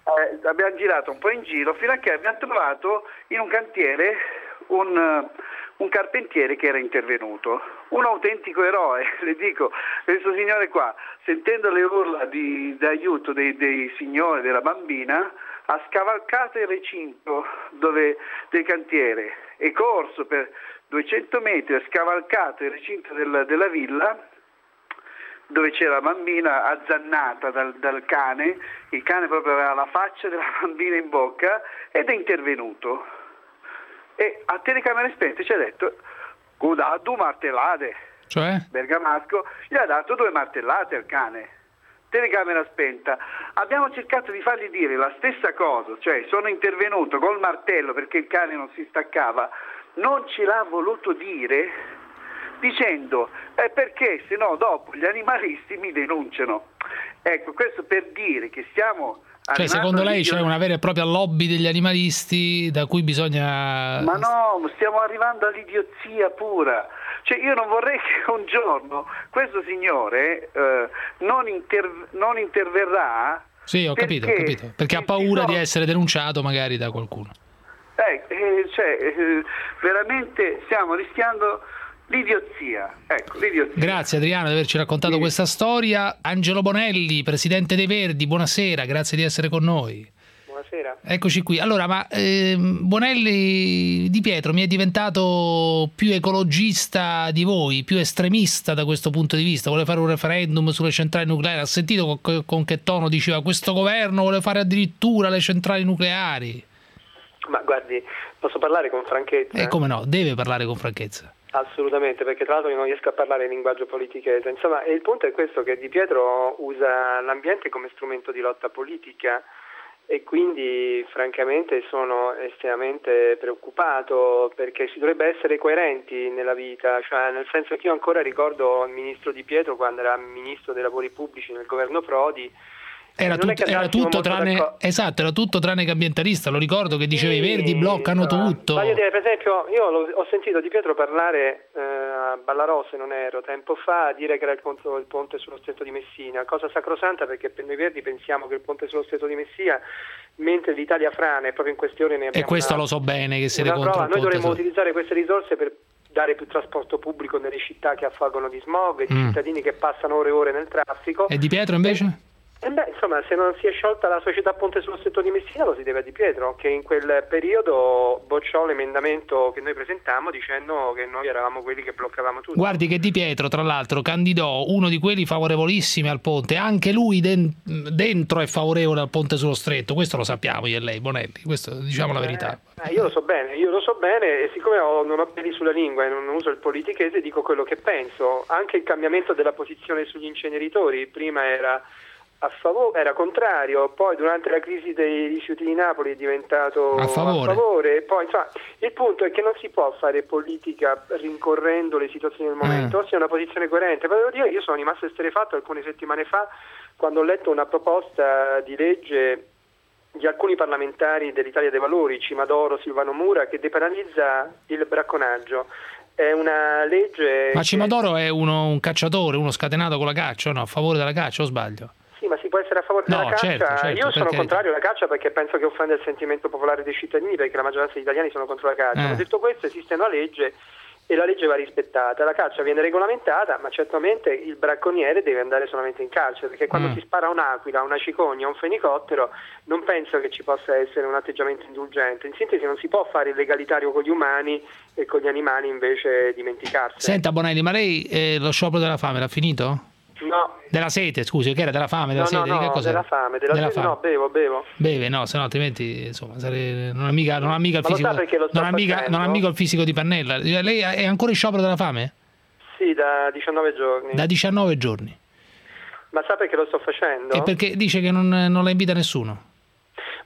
abbiamo girato un po' in giro fino a che abbiamo trovato in un cantiere un carpentiere che era intervenuto, un autentico eroe. Le dico, questo signore qua, sentendo le urla d'aiuto dei signori, della bambina, ha scavalcato il recinto del cantiere, è corso per 200 metri, ha scavalcato il recinto della villa dove c'era la bambina azzannata dal cane, il cane proprio aveva la faccia della bambina in bocca, ed è intervenuto. E a telecamere spente ci ha detto: "Gu da 2 martellate". Cioè? Bergamasco gli ha dato 2 martellate al cane. Telecamera spenta. Abbiamo cercato di fargli dire la stessa cosa, cioè sono intervenuto col martello perché il cane non si staccava. Non ce l'ha voluto dire, dicendo perché se no dopo gli animalisti mi denunciano. Ecco, questo per dire che stiamo... Cioè, secondo lei c'è una vera e propria lobby degli animalisti da cui bisogna... Ma no, stiamo arrivando all'idiozia pura. Cioè, io non vorrei che un giorno questo signore non interverrà. Sì, ho capito. Perché ha paura di essere denunciato magari da qualcuno. Veramente stiamo rischiando l'idiozia. Ecco, l'idiozia. Grazie Adriano di averci raccontato questa storia. Angelo Bonelli, presidente dei Verdi, buonasera, grazie di essere con noi. Buonasera. Eccoci qui. Allora, ma Bonelli, Di Pietro mi è diventato più ecologista di voi, più estremista da questo punto di vista, vuole fare un referendum sulle centrali nucleari. Ha sentito con che tono diceva questo governo vuole fare addirittura le centrali nucleari? Ma guardi, posso parlare con franchezza? Come no, deve parlare con franchezza. Assolutamente, perché tra l'altro io non riesco a parlare in linguaggio politichese. Insomma, il punto è questo, che Di Pietro usa l'ambiente come strumento di lotta politica e quindi francamente sono estremamente preoccupato, perché si dovrebbe essere coerenti nella vita, cioè nel senso che io ancora ricordo il ministro Di Pietro quando era ministro dei lavori pubblici nel governo Prodi. Era tutto tranne che ambientalista, lo ricordo che diceva i Verdi bloccano tutto. Voglio dire, per esempio, io ho sentito Di Pietro parlare a Ballarò, se non ero, tempo fa, dire che era il ponte sullo Stretto di Messina, cosa sacrosanta, perché per noi Verdi pensiamo che il ponte sullo Stretto di Messina, mentre l'Italia frana e proprio in queste ore ne abbiamo... E questo lo so bene che siete contro il ponte. Noi dovremmo utilizzare queste risorse per dare più trasporto pubblico nelle città che affogano di smog, di cittadini che passano ore e ore nel traffico. E Di Pietro invece? Insomma, se non si è sciolta la società Ponte sullo Stretto di Messina lo si deve a Di Pietro, che in quel periodo bocciò l'emendamento che noi presentammo dicendo che noi eravamo quelli che bloccavamo tutto. Guardi che Di Pietro, tra l'altro, candidò uno di quelli favorevolissimi al ponte, anche lui dentro è favorevole al ponte sullo Stretto, questo lo sappiamo io e lei, Bonelli, questo diciamo la verità. Io lo so bene e siccome non ho peli sulla lingua e non uso il politichese, dico quello che penso. Anche il cambiamento della posizione sugli inceneritori, prima era era contrario, poi durante la crisi dei rifiuti di Napoli è diventato a favore. Poi, insomma, il punto è che non si può fare politica rincorrendo le situazioni del momento, sia una posizione coerente. Però devo dire, io sono rimasto esterrefatto alcune settimane fa quando ho letto una proposta di legge di alcuni parlamentari dell'Italia dei Valori, Cimadoro, Silvano Mura, che depenalizza il bracconaggio. È una legge... Ma Cimadoro è un cacciatore, uno scatenato con la caccia, no? A favore della caccia, o sbaglio? Sì, ma si può essere a favore della caccia. Certo, io sono contrario alla caccia perché penso che offende il sentimento popolare dei cittadini, perché la maggioranza degli italiani sono contro la caccia. Ma detto questo, esiste una legge e la legge va rispettata. La caccia viene regolamentata, ma certamente il bracconiere deve andare solamente in carcere, perché quando si spara un'aquila, una cicogna, un fenicottero, non penso che ci possa essere un atteggiamento indulgente. In sintesi, non si può fare il legalitario con gli umani e con gli animali invece dimenticarsi. Senta Bonelli, ma lei lo sciopero della fame l'ha finito? No. Della sete, scusi, che era della fame, della sete? No, che cos'era? della fame, della sete no, bevo. Beve, no, se no altrimenti insomma non ha mica il fisico. Non ha mica il fisico di Pannella. Lei è ancora in sciopero della fame? Sì, da 19 giorni. Da 19 giorni. Ma sa perché lo sto facendo? E perché dice che non la invita nessuno.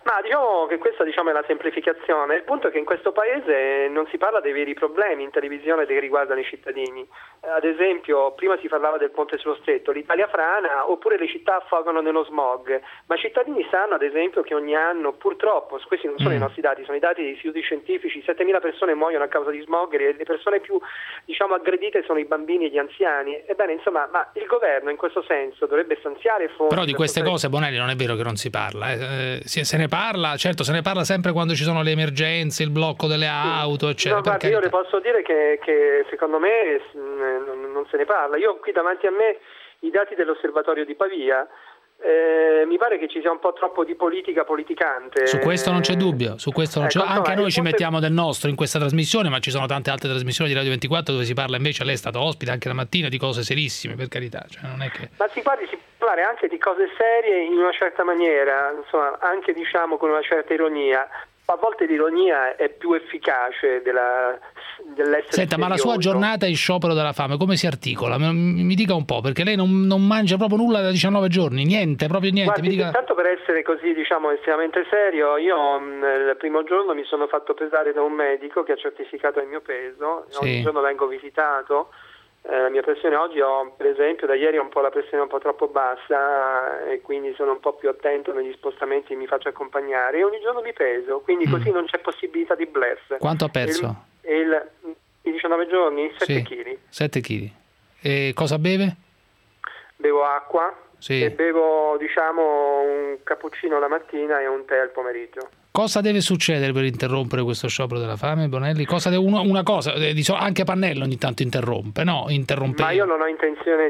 Ma diciamo che questa è la semplificazione. Il punto è che in questo paese non si parla dei veri problemi in televisione che riguardano i cittadini. Ad esempio, prima si parlava del ponte sullo stretto, l'Italia frana, oppure le città affogano nello smog. Ma i cittadini sanno, ad esempio, che ogni anno, purtroppo, questi non sono i nostri dati, sono i dati degli istituti scientifici, 7.000 persone muoiono a causa di smog e le persone più aggredite sono i bambini e gli anziani. Ebbene, insomma, ma il governo in questo senso dovrebbe stanziare fondi. Però di queste cose, Bonelli, non è vero che non si parla. Se ne parla, certo, se ne parla sempre quando ci sono le emergenze, il blocco delle auto, eccetera. No, guardi, io le posso dire che secondo me non se ne parla. Io ho qui davanti a me i dati dell'osservatorio di Pavia. Mi pare che ci sia un po' troppo di politica politicante. Su questo non c'è dubbio, su questo non c'è. Anche noi ci mettiamo del nostro in questa trasmissione, ma ci sono tante altre trasmissioni di Radio 24 dove si parla invece, lei è stato ospite anche la mattina, di cose serissime, per carità, cioè, non è che... Ma si può parlare anche di cose serie in una certa maniera, insomma, anche con una certa ironia. A volte l'ironia è più efficace dell'essere Senta, ma la sua giornata in sciopero della fame come si articola? Mi dica un po', perché lei non mangia proprio nulla da 19 giorni, niente, proprio niente. Guardi, mi dica... Tanto per essere così, estremamente serio, io il primo giorno mi sono fatto pesare da un medico che ha certificato il mio peso, ogni giorno vengo visitato. La mia pressione oggi per esempio, da ieri ho un po' la pressione un po' troppo bassa e quindi sono un po' più attento negli spostamenti, mi faccio accompagnare e ogni giorno mi peso, quindi così non c'è possibilità di bluff. Quanto ha perso? I 19 giorni? 7 kg. 7 kg. E cosa beve? Bevo acqua e bevo un cappuccino la mattina e un tè al pomeriggio. Cosa deve succedere per interrompere questo sciopero della fame, Bonelli? Una cosa, anche Pannella ogni tanto interrompe, no? Ma io non ho intenzione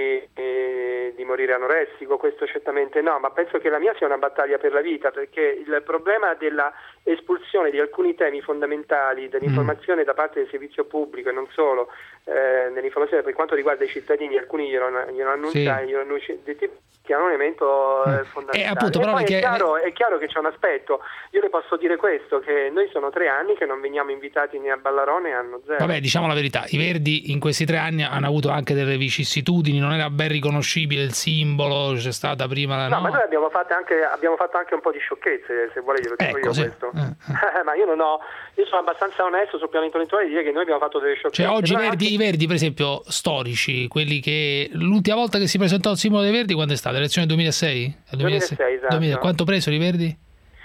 di morire anoressico, questo certamente no, ma penso che la mia sia una battaglia per la vita, perché il problema della espulsione di alcuni temi fondamentali dell'informazione da parte del servizio pubblico e non solo, nell'informazione per quanto riguarda i cittadini, alcuni glielo annunciati, che è un elemento fondamentale. Appunto, e però poi è chiaro che c'è un aspetto, io le posso dire questo, che noi sono 3 anni che non veniamo invitati né a Ballarone né a Anno Zero. Vabbè, diciamo la verità, i Verdi in questi 3 anni hanno avuto anche delle vicissitudini, non era ben riconoscibile il simbolo, c'è stata prima ma noi abbiamo fatto anche un po' di sciocchezze, se vuole glielo dico io questo. Ma io sono abbastanza onesto sul piano intellettuale di dire che noi abbiamo fatto delle sciocchezze. Cioè oggi i Verdi per esempio storici, quelli che l'ultima volta che si presentò il simbolo dei Verdi quando è stata? L'elezione 2006? 2006, esatto. Quanto presero i Verdi?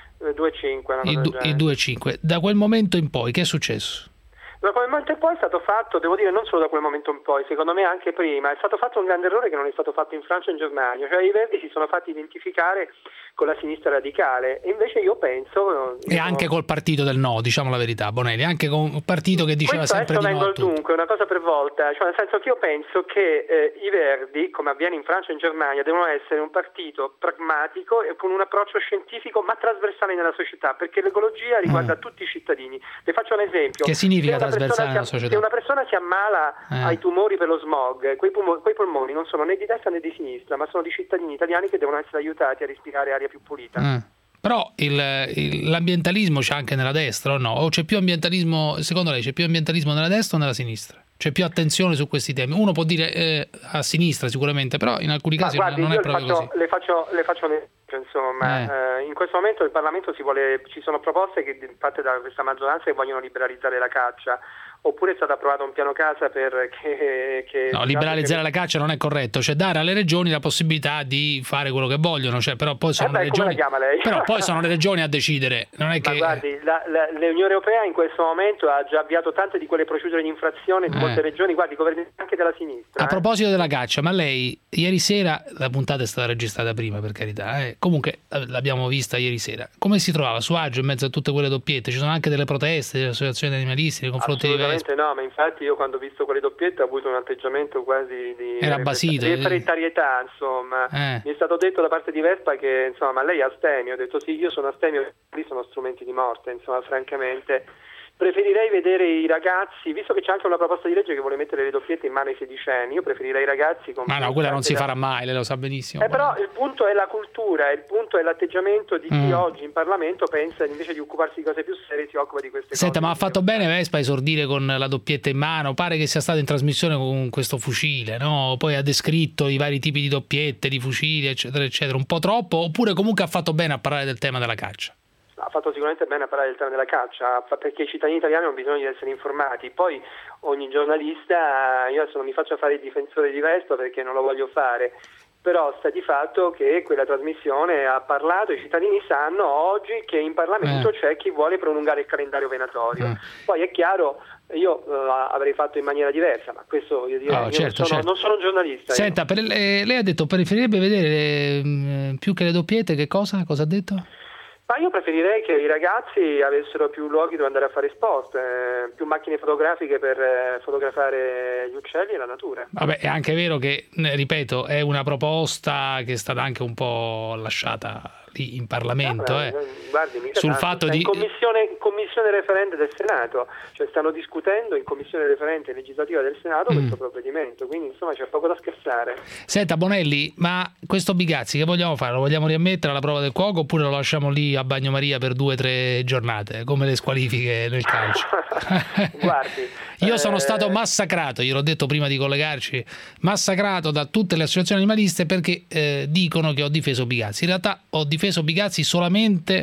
2,5. Il 2,5. Da quel momento in poi che è successo? Da quel momento in poi è stato fatto, devo dire non solo da quel momento in poi, secondo me anche prima, è stato fatto un grande errore che non è stato fatto in Francia e in Germania, cioè i Verdi si sono fatti identificare con la sinistra radicale e invece io penso... E anche col partito del no, diciamo la verità, Bonelli, anche con un partito che diceva sempre di no a tutto. Dunque, una cosa per volta, cioè nel senso che io penso che i Verdi, come avviene in Francia e in Germania, devono essere un partito pragmatico e con un approccio scientifico ma trasversale nella società, perché l'ecologia riguarda tutti i cittadini. Le faccio un esempio. Che significa trasversale nella società? Se una persona si ammala ai tumori per lo smog, quei polmoni non sono né di destra né di sinistra, ma sono di cittadini italiani che devono essere aiutati a respirare aria più pulita. Però l'ambientalismo c'è anche nella destra o no? O c'è più ambientalismo, secondo lei c'è più ambientalismo nella destra o nella sinistra? C'è più attenzione su questi temi? Uno può dire a sinistra sicuramente, però in alcuni casi non è proprio così. Le faccio un esempio, insomma, in questo momento il Parlamento ci sono proposte fatte da questa maggioranza che vogliono liberalizzare la caccia. Oppure è stato approvato un piano casa No, liberalizzare la caccia non è corretto, cioè dare alle regioni la possibilità di fare quello che vogliono, cioè, però poi sono le regioni. Come la chiama lei? Però poi sono le regioni a decidere, non è che... Ma guardi, l'Unione Europea in questo momento ha già avviato tante di quelle procedure di infrazione di molte regioni, guardi, governi anche della sinistra. A proposito della caccia, ma lei ieri sera, la puntata è stata registrata prima per carità, comunque l'abbiamo vista ieri sera, come si trovava su agio in mezzo a tutte quelle doppiette? Ci sono anche delle proteste delle associazioni animalisti nei confronti di Vespa? No, ma infatti io quando ho visto quelle doppiette ho avuto un atteggiamento quasi di refrattarietà, insomma. Mi è stato detto da parte di Vespa che insomma, ma lei è astemio, ho detto sì, io sono astemio, lì sono strumenti di morte, insomma, francamente Preferirei vedere i ragazzi, visto che c'è anche una proposta di legge che vuole mettere le doppiette in mano ai sedicenni, io preferirei i ragazzi con... Ma no, quella non si farà mai, lei lo sa benissimo. Però il punto è la cultura, il punto è l'atteggiamento di chi oggi in Parlamento pensa invece di occuparsi di cose più serie si occupa di queste cose. Senta, ma ha fatto bene Vespa a esordire con la doppietta in mano, pare che sia stato in trasmissione con questo fucile, no? Poi ha descritto i vari tipi di doppiette, di fucili, eccetera, eccetera, un po' troppo, oppure comunque ha fatto bene a parlare del tema della caccia? Ha fatto sicuramente bene a parlare del tema della caccia, perché i cittadini italiani hanno bisogno di essere informati. Poi ogni giornalista, io adesso non mi faccio fare il difensore di Vespa perché non lo voglio fare, però sta di fatto che quella trasmissione ha parlato, i cittadini sanno oggi che in Parlamento c'è chi vuole prolungare il calendario venatorio. Poi è chiaro, io avrei fatto in maniera diversa, ma questo voglio dire, non sono un giornalista. Senta, lei ha detto preferirebbe vedere più che le doppiette, che cosa? Cosa ha detto? Ma io preferirei che i ragazzi avessero più luoghi dove andare a fare sport, più macchine fotografiche per fotografare gli uccelli e la natura. Vabbè, è anche vero che, ripeto, è una proposta che è stata anche un po' lasciata lì in Parlamento, guardi, sul fatto di commissione referente del Senato, cioè stanno discutendo in commissione referente legislativa del Senato questo provvedimento, quindi insomma c'è poco da scherzare. Senta Bonelli, ma questo Bigazzi che vogliamo fare? Lo vogliamo riammettere alla prova del cuoco oppure lo lasciamo lì a bagnomaria per 2 o 3 giornate, come le squalifiche nel calcio? Guardi, io sono stato massacrato, gliel'ho detto prima di collegarci, massacrato da tutte le associazioni animaliste perché dicono che ho difeso Bigazzi. In realtà ho difeso Bigazzi solamente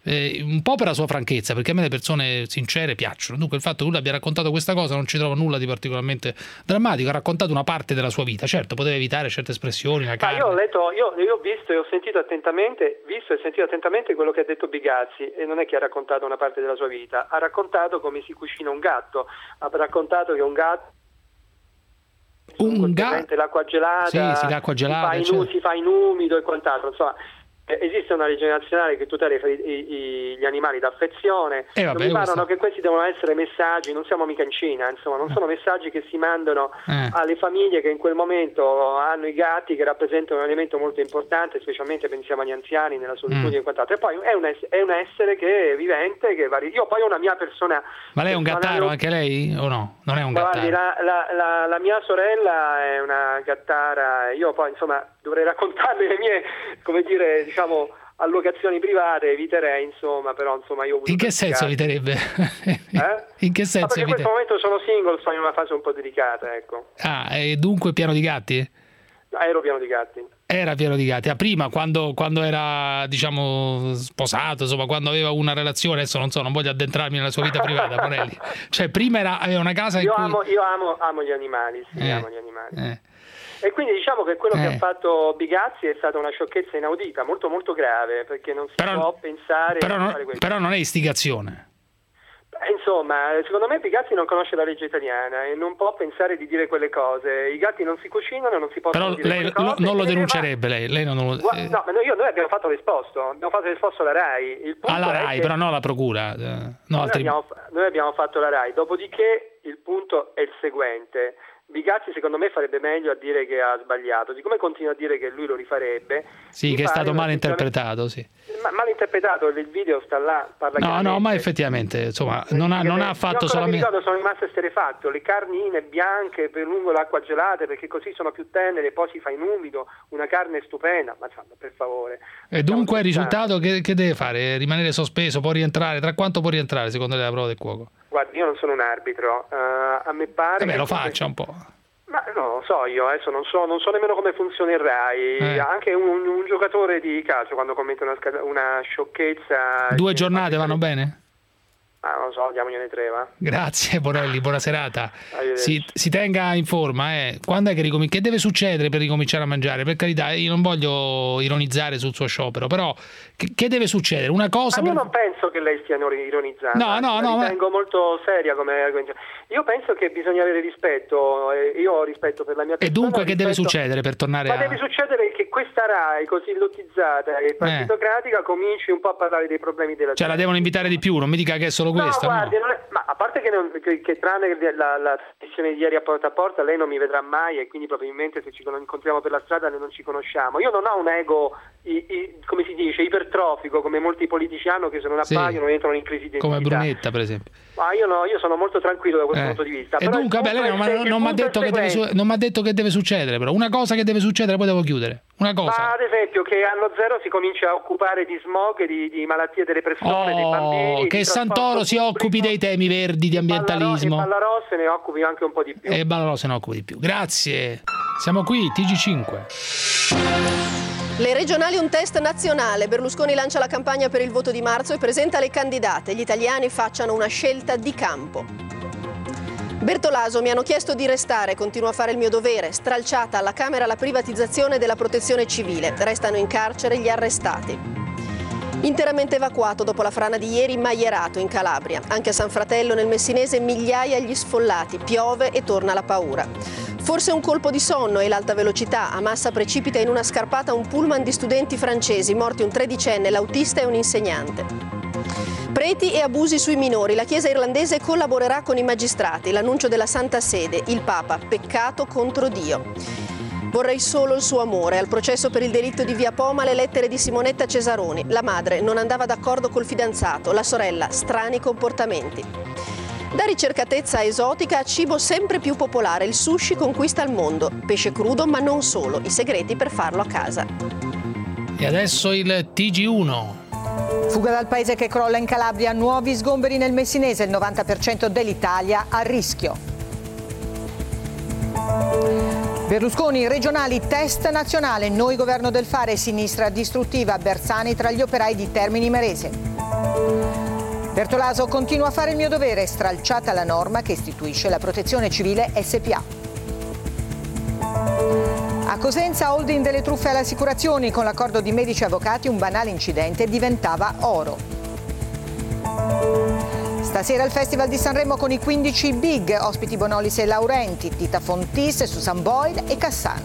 un po' per la sua franchezza, perché a me le persone sincere piacciono. Dunque il fatto che lui abbia raccontato questa cosa non ci trovo nulla di particolarmente drammatico. Ha raccontato una parte della sua vita, certo poteva evitare certe espressioni, la carne. Io ho letto, io ho visto e ho sentito attentamente quello che ha detto Bigazzi, e non è che ha raccontato una parte della sua vita, ha raccontato come si cucina un gatto, ha raccontato che un gatto l'acqua gelata, l'acqua gelata, si fa in umido e quant'altro, insomma. Esiste una legge nazionale che tutela gli animali d'affezione. Non mi parlano che questi devono essere messaggi, non siamo mica in Cina, insomma, non sono messaggi che si mandano alle famiglie che in quel momento hanno i gatti, che rappresentano un elemento molto importante, specialmente pensiamo agli anziani nella solitudine e quant'altro. E poi è un essere che è vivente, che varia. Io poi ho una mia persona. Ma lei è un gattaro anche lei o no? Non è un gattaro? Guardi, la mia sorella è una gattara, io poi insomma dovrei raccontarle le mie, come dire, diciamo, allocazioni private, eviterei, insomma, però insomma io... In che senso eviterebbe? In che senso? Perché in questo momento sono single, sono in una fase un po' delicata, ecco. E dunque pieno di gatti? Ero pieno di gatti. Era pieno di gatti. Prima, quando era, diciamo, sposato, insomma, quando aveva una relazione, adesso non so, non voglio addentrarmi nella sua vita privata, Bonelli. Cioè, prima aveva una casa io amo gli animali, amo gli animali. E quindi diciamo che quello che ha fatto Bigazzi è stata una sciocchezza inaudita, molto molto grave, perché non si può pensare a fare questo. Però non è istigazione. Insomma, secondo me Bigazzi non conosce la legge italiana e non può pensare di dire quelle cose. I gatti non si cucinano, non si possono dire quelle cose. Però non lo denuncerebbe lei non lo... No, ma noi abbiamo fatto l'esposto alla RAI. Alla RAI, però non alla procura. Noi abbiamo fatto la RAI, dopodiché il punto è il seguente. Bigazzi secondo me farebbe meglio a dire che ha sbagliato, siccome continua a dire che lui lo rifarebbe. Sì, che è stato mal interpretato, sì. Mal interpretato, il video sta là, parla No, ma effettivamente, insomma, non ha fatto solamente... Io ricordo, sono rimasto esterrefatto, le carnine bianche per lungo l'acqua gelata, perché così sono più tenere, poi si fa in umido, una carne stupenda, ma insomma, per favore. E dunque il risultato che deve fare? Rimanere sospeso, può rientrare? Tra quanto può rientrare secondo lei la prova del cuoco? Guardi, io non sono un arbitro, a me pare... Vabbè, lo faccia un po'. Ma no, lo so io, adesso non so nemmeno come funziona il RAI. Anche un giocatore di calcio quando commenta una sciocchezza... 2 giornate vanno bene? Non lo so, diamogliene 3, va. Grazie Bonelli, buona serata. Si tenga in forma, Quando è che deve succedere per ricominciare a mangiare? Per carità, io non voglio ironizzare sul suo sciopero, però che deve succedere? Una cosa... io non penso che lei stia ironizzando. No. Ritengo molto seria come argomento. Io penso che bisogna avere rispetto, io ho rispetto per la mia persona. E dunque che deve succedere per tornare deve succedere che questa RAI così lottizzata e partitocratica cominci un po' a parlare dei problemi della gente. La devono invitare di più, non mi dica che è solo questo. No, guardi, ma a parte che tranne la trasmissione relazione di ieri a porta, lei non mi vedrà mai e quindi probabilmente se ci incontriamo per la strada noi non ci conosciamo. Io non ho un ego, come si dice, ipertrofico, come molti politici hanno, che se non appaiono entrano in crisi di identità. Come Brunetta, per esempio. Ma io no, io sono molto tranquillo da questo punto di vista. E dunque, lei non mi ha detto che deve succedere, però. Una cosa che deve succedere, poi devo chiudere. Una cosa. Ma ad esempio che anno zero si comincia a occupare di smog, di malattie delle persone, dei bambini. Che Santoro si occupi dei temi verdi, di ambientalismo. E Ballarò se ne occupi anche un po' di più. E Ballarò se ne occupi di più. Grazie. Siamo qui, TG5. Le regionali un test nazionale. Berlusconi lancia la campagna per il voto di marzo e presenta le candidate. Gli italiani facciano una scelta di campo. Bertolaso, mi hanno chiesto di restare, continuo a fare il mio dovere. Stralciata alla Camera la privatizzazione della protezione civile. Restano in carcere gli arrestati. Interamente evacuato dopo la frana di ieri Maierato in Calabria. Anche a San Fratello nel Messinese migliaia gli sfollati. Piove e torna la paura. Forse un colpo di sonno e l'alta velocità. A Massa precipita in una scarpata un pullman di studenti francesi, morti un 13enne, l'autista e un insegnante. Preti e abusi sui minori. La Chiesa irlandese collaborerà con i magistrati. L'annuncio della Santa Sede. Il Papa, peccato contro Dio. Vorrei solo il suo amore. Al processo per il delitto di Via Poma le lettere di Simonetta Cesaroni. La madre non andava d'accordo col fidanzato, la sorella strani comportamenti. Da ricercatezza esotica a cibo sempre più popolare, il sushi conquista il mondo. Pesce crudo, ma non solo, i segreti per farlo a casa. E adesso il TG1. Fuga dal paese che crolla in Calabria, nuovi sgomberi nel Messinese, il 90% dell'Italia a rischio. Berlusconi, regionali, test nazionale, noi governo del fare, sinistra distruttiva, Bersani tra gli operai di Termini Imerese. Bertolaso, continuo a fare il mio dovere, stralciata la norma che istituisce la protezione civile SPA. A Cosenza, holding delle truffe alle assicurazioni, con l'accordo di medici e avvocati un banale incidente diventava oro. Stasera il Festival di Sanremo con i 15 big, ospiti Bonolis e Laurenti, Tita Fontis, Susan Boyle e Cassano.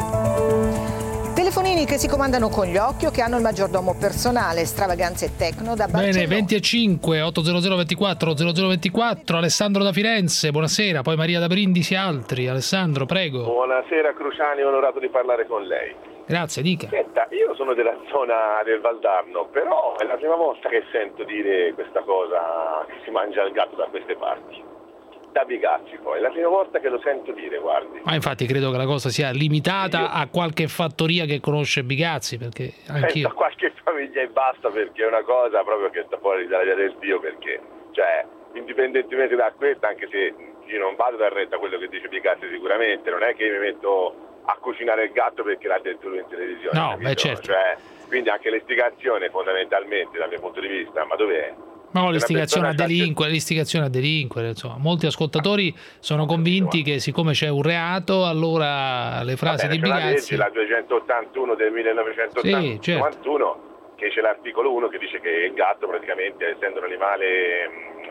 Telefonini che si comandano con gli occhi o che hanno il maggiordomo personale, stravaganze techno da Barcellona. Bene, 25 800 24 0024, Alessandro da Firenze, buonasera, poi Maria da Brindisi e altri. Alessandro, prego. Buonasera Cruciani, onorato di parlare con lei. Grazie, dica. Senta, io sono della zona del Valdarno, però è la prima volta che sento dire questa cosa, che si mangia il gatto da queste parti. Da Bigazzi poi, è la prima volta che lo sento dire, guardi. Ma infatti credo che la cosa sia limitata a qualche fattoria che conosce Bigazzi, perché anch'io... A qualche famiglia e basta, perché è una cosa proprio che sta fuori dalla via del Dio, perché, cioè, indipendentemente da questo, anche se io non vado da retta a quello che dice Bigazzi sicuramente, non è che mi metto a cucinare il gatto perché l'ha detto lui in televisione. No, beh, certo. Cioè, quindi anche l'istigazione fondamentalmente dal mio punto di vista, ma dov'è? No, l'istigazione a delinquere, insomma. Molti ascoltatori sono convinti che siccome c'è un reato, allora le frasi di Bigazzi... La 281 del 1991, sì, certo, che c'è l'articolo 1 che dice che il gatto praticamente, essendo un animale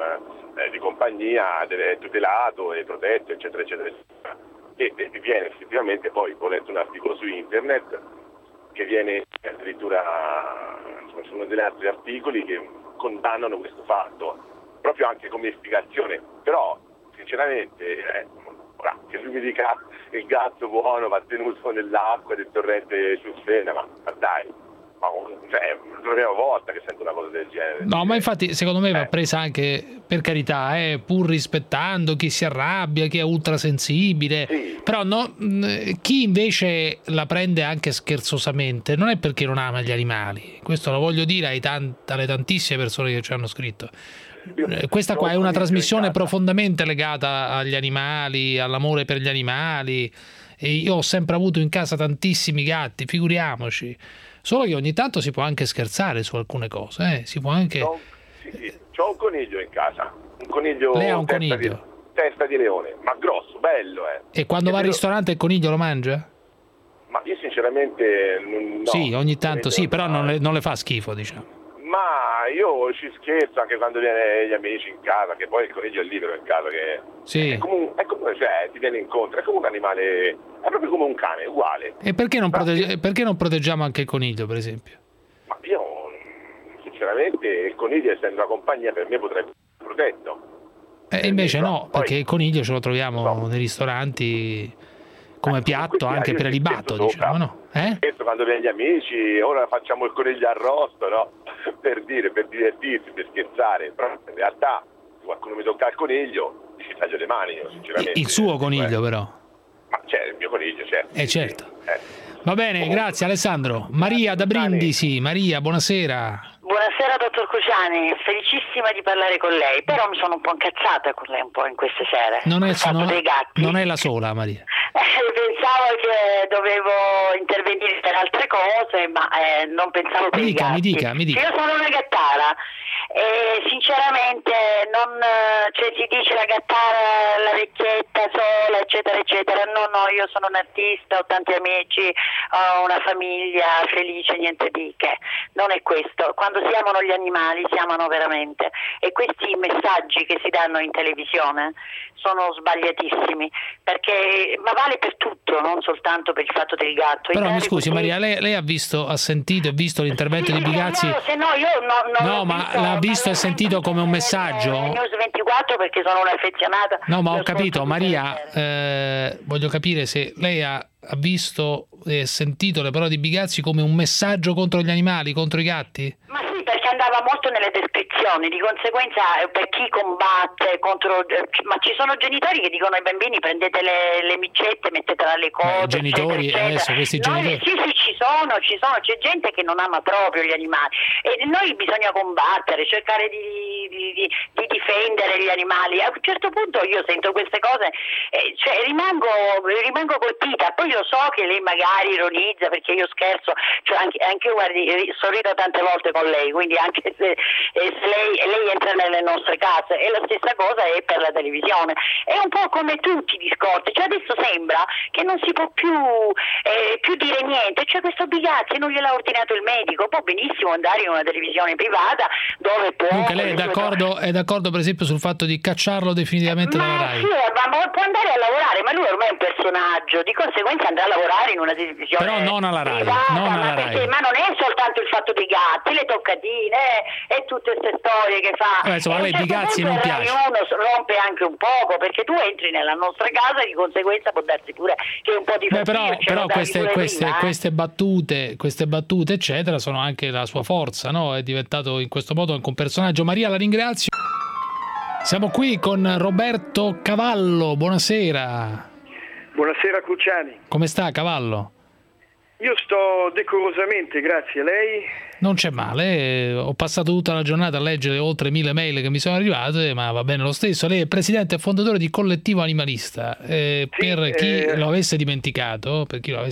di compagnia, deve essere tutelato e protetto, eccetera, eccetera, eccetera. E viene effettivamente poi, ho letto un articolo su internet che viene addirittura, sono degli altri articoli che condannano questo fatto, proprio anche come istigazione, però sinceramente che lui mi dica il gatto buono va tenuto nell'acqua del torrente Ciuffena, ma dai, cioè, è la prima volta che sento una cosa del genere. No, ma infatti secondo me va presa anche, per carità, pur rispettando chi si arrabbia, chi è ultrasensibile, sì. Però no, chi invece la prende anche scherzosamente non è perché non ama gli animali, questo lo voglio dire alle tantissime persone che ci hanno scritto. Questa qua è una trasmissione profondamente legata agli animali, all'amore per gli animali, e io ho sempre avuto in casa tantissimi gatti, figuriamoci. Solo che ogni tanto si può anche scherzare su alcune cose, si può anche... Sì. C'ho un coniglio in casa, un coniglio... Lei ha un coniglio? Testa di leone, ma grosso, bello, E quando va al ristorante il coniglio lo mangia? Ma io sinceramente no. Sì, ogni tanto sì, però non le fa schifo, diciamo. Ma io ci scherzo anche quando viene gli amici in casa, che poi il coniglio è libero in casa, che sì. è come cioè, ti viene incontro, è come un animale, è proprio come un cane, uguale. E perché non proteggiamo anche il coniglio, per esempio? Ma io sinceramente il coniglio, essendo una compagnia, per me potrebbe essere protetto. invece no, perché il coniglio ce lo troviamo nei ristoranti come piatto anche prelibato, diciamo, no? Quando vieni gli amici, ora facciamo il coniglio arrosto, no? Per divertirsi, per scherzare, però in realtà qualcuno mi tocca il coniglio, ci taglio le mani, io, sinceramente. Il suo coniglio però. Ma c'è il mio coniglio, certo. Certo. Va bene, grazie Alessandro. Maria da Brindisi. Maria, buonasera. Buonasera dottor Cruciani, felicissima di parlare con lei, però mi sono un po' incazzata con lei un po' in queste sere. Non è la sola, Maria. Pensavo che dovevo intervenire per altre cose, ma non pensavo per i gatti. Mi dica. Io sono una gattara e sinceramente si dice la gattara, la vecchietta sola, eccetera, eccetera. No, io sono un artista, ho tanti amici, ho una famiglia felice, niente di che. Non è questo. Quando si amano gli animali, si amano veramente. E questi messaggi che si danno in televisione sono sbagliatissimi, ma vale per tutto, non soltanto per il fatto del gatto. Però mi scusi Maria, lei ha sentito l'intervento di Bigazzi? No, ma l'ha visto e sentito come un messaggio? News 24 perché sono un'affezionata. No, ma ho capito, Maria, voglio capire se lei ha visto e sentito le parole di Bigazzi come un messaggio contro gli animali, contro i gatti? Ma sì, perché andava molto nelle descrizioni, di conseguenza per chi combatte contro... Ma ci sono genitori che dicono ai bambini prendete le micette, mettetela alle code, genitori, eccetera, adesso questi genitori... Sì, ci sono, c'è gente che non ama proprio gli animali e noi bisogna combattere, cercare di difendere gli animali. A un certo punto io sento queste cose, rimango colpita, poi io so che lei magari ironizza perché io scherzo, anche io guardi, sorrido tante volte con lei, quindi anche se lei entra nelle nostre case, e la stessa cosa è per la televisione, è un po' come tutti i discorsi, adesso sembra che non si può più dire niente, questo Bigazzi non gliel'ha ordinato il medico, può benissimo andare in una televisione privata dove può... Dunque lei è d'accordo per esempio sul fatto di cacciarlo definitivamente dalla RAI? Sì, ma può andare a lavorare, ma lui ormai è un personaggio, di conseguenza andrà a lavorare in una televisione però non alla RAI, privata, RAI. Ma non è soltanto il fatto dei gatti, le toccatine e tutte queste storie che fa. Insomma, a lei Bigazzi non piace. Uno rompe anche un poco, perché tu entri nella nostra casa e di conseguenza può darsi pure che un po' di fastidio. Però queste battute eccetera sono anche la sua forza, no? È diventato in questo modo anche un personaggio. Maria, la ringrazio. Siamo qui con Roberto Cavallo, buonasera. Buonasera Cruciani. Come sta Cavallo? Io sto decorosamente, grazie. Lei? Non c'è male, ho passato tutta la giornata a leggere oltre 1000 mail che mi sono arrivate, ma va bene lo stesso. Lei è presidente e fondatore di Collettivo Animalista. Per chi lo avesse dimenticato,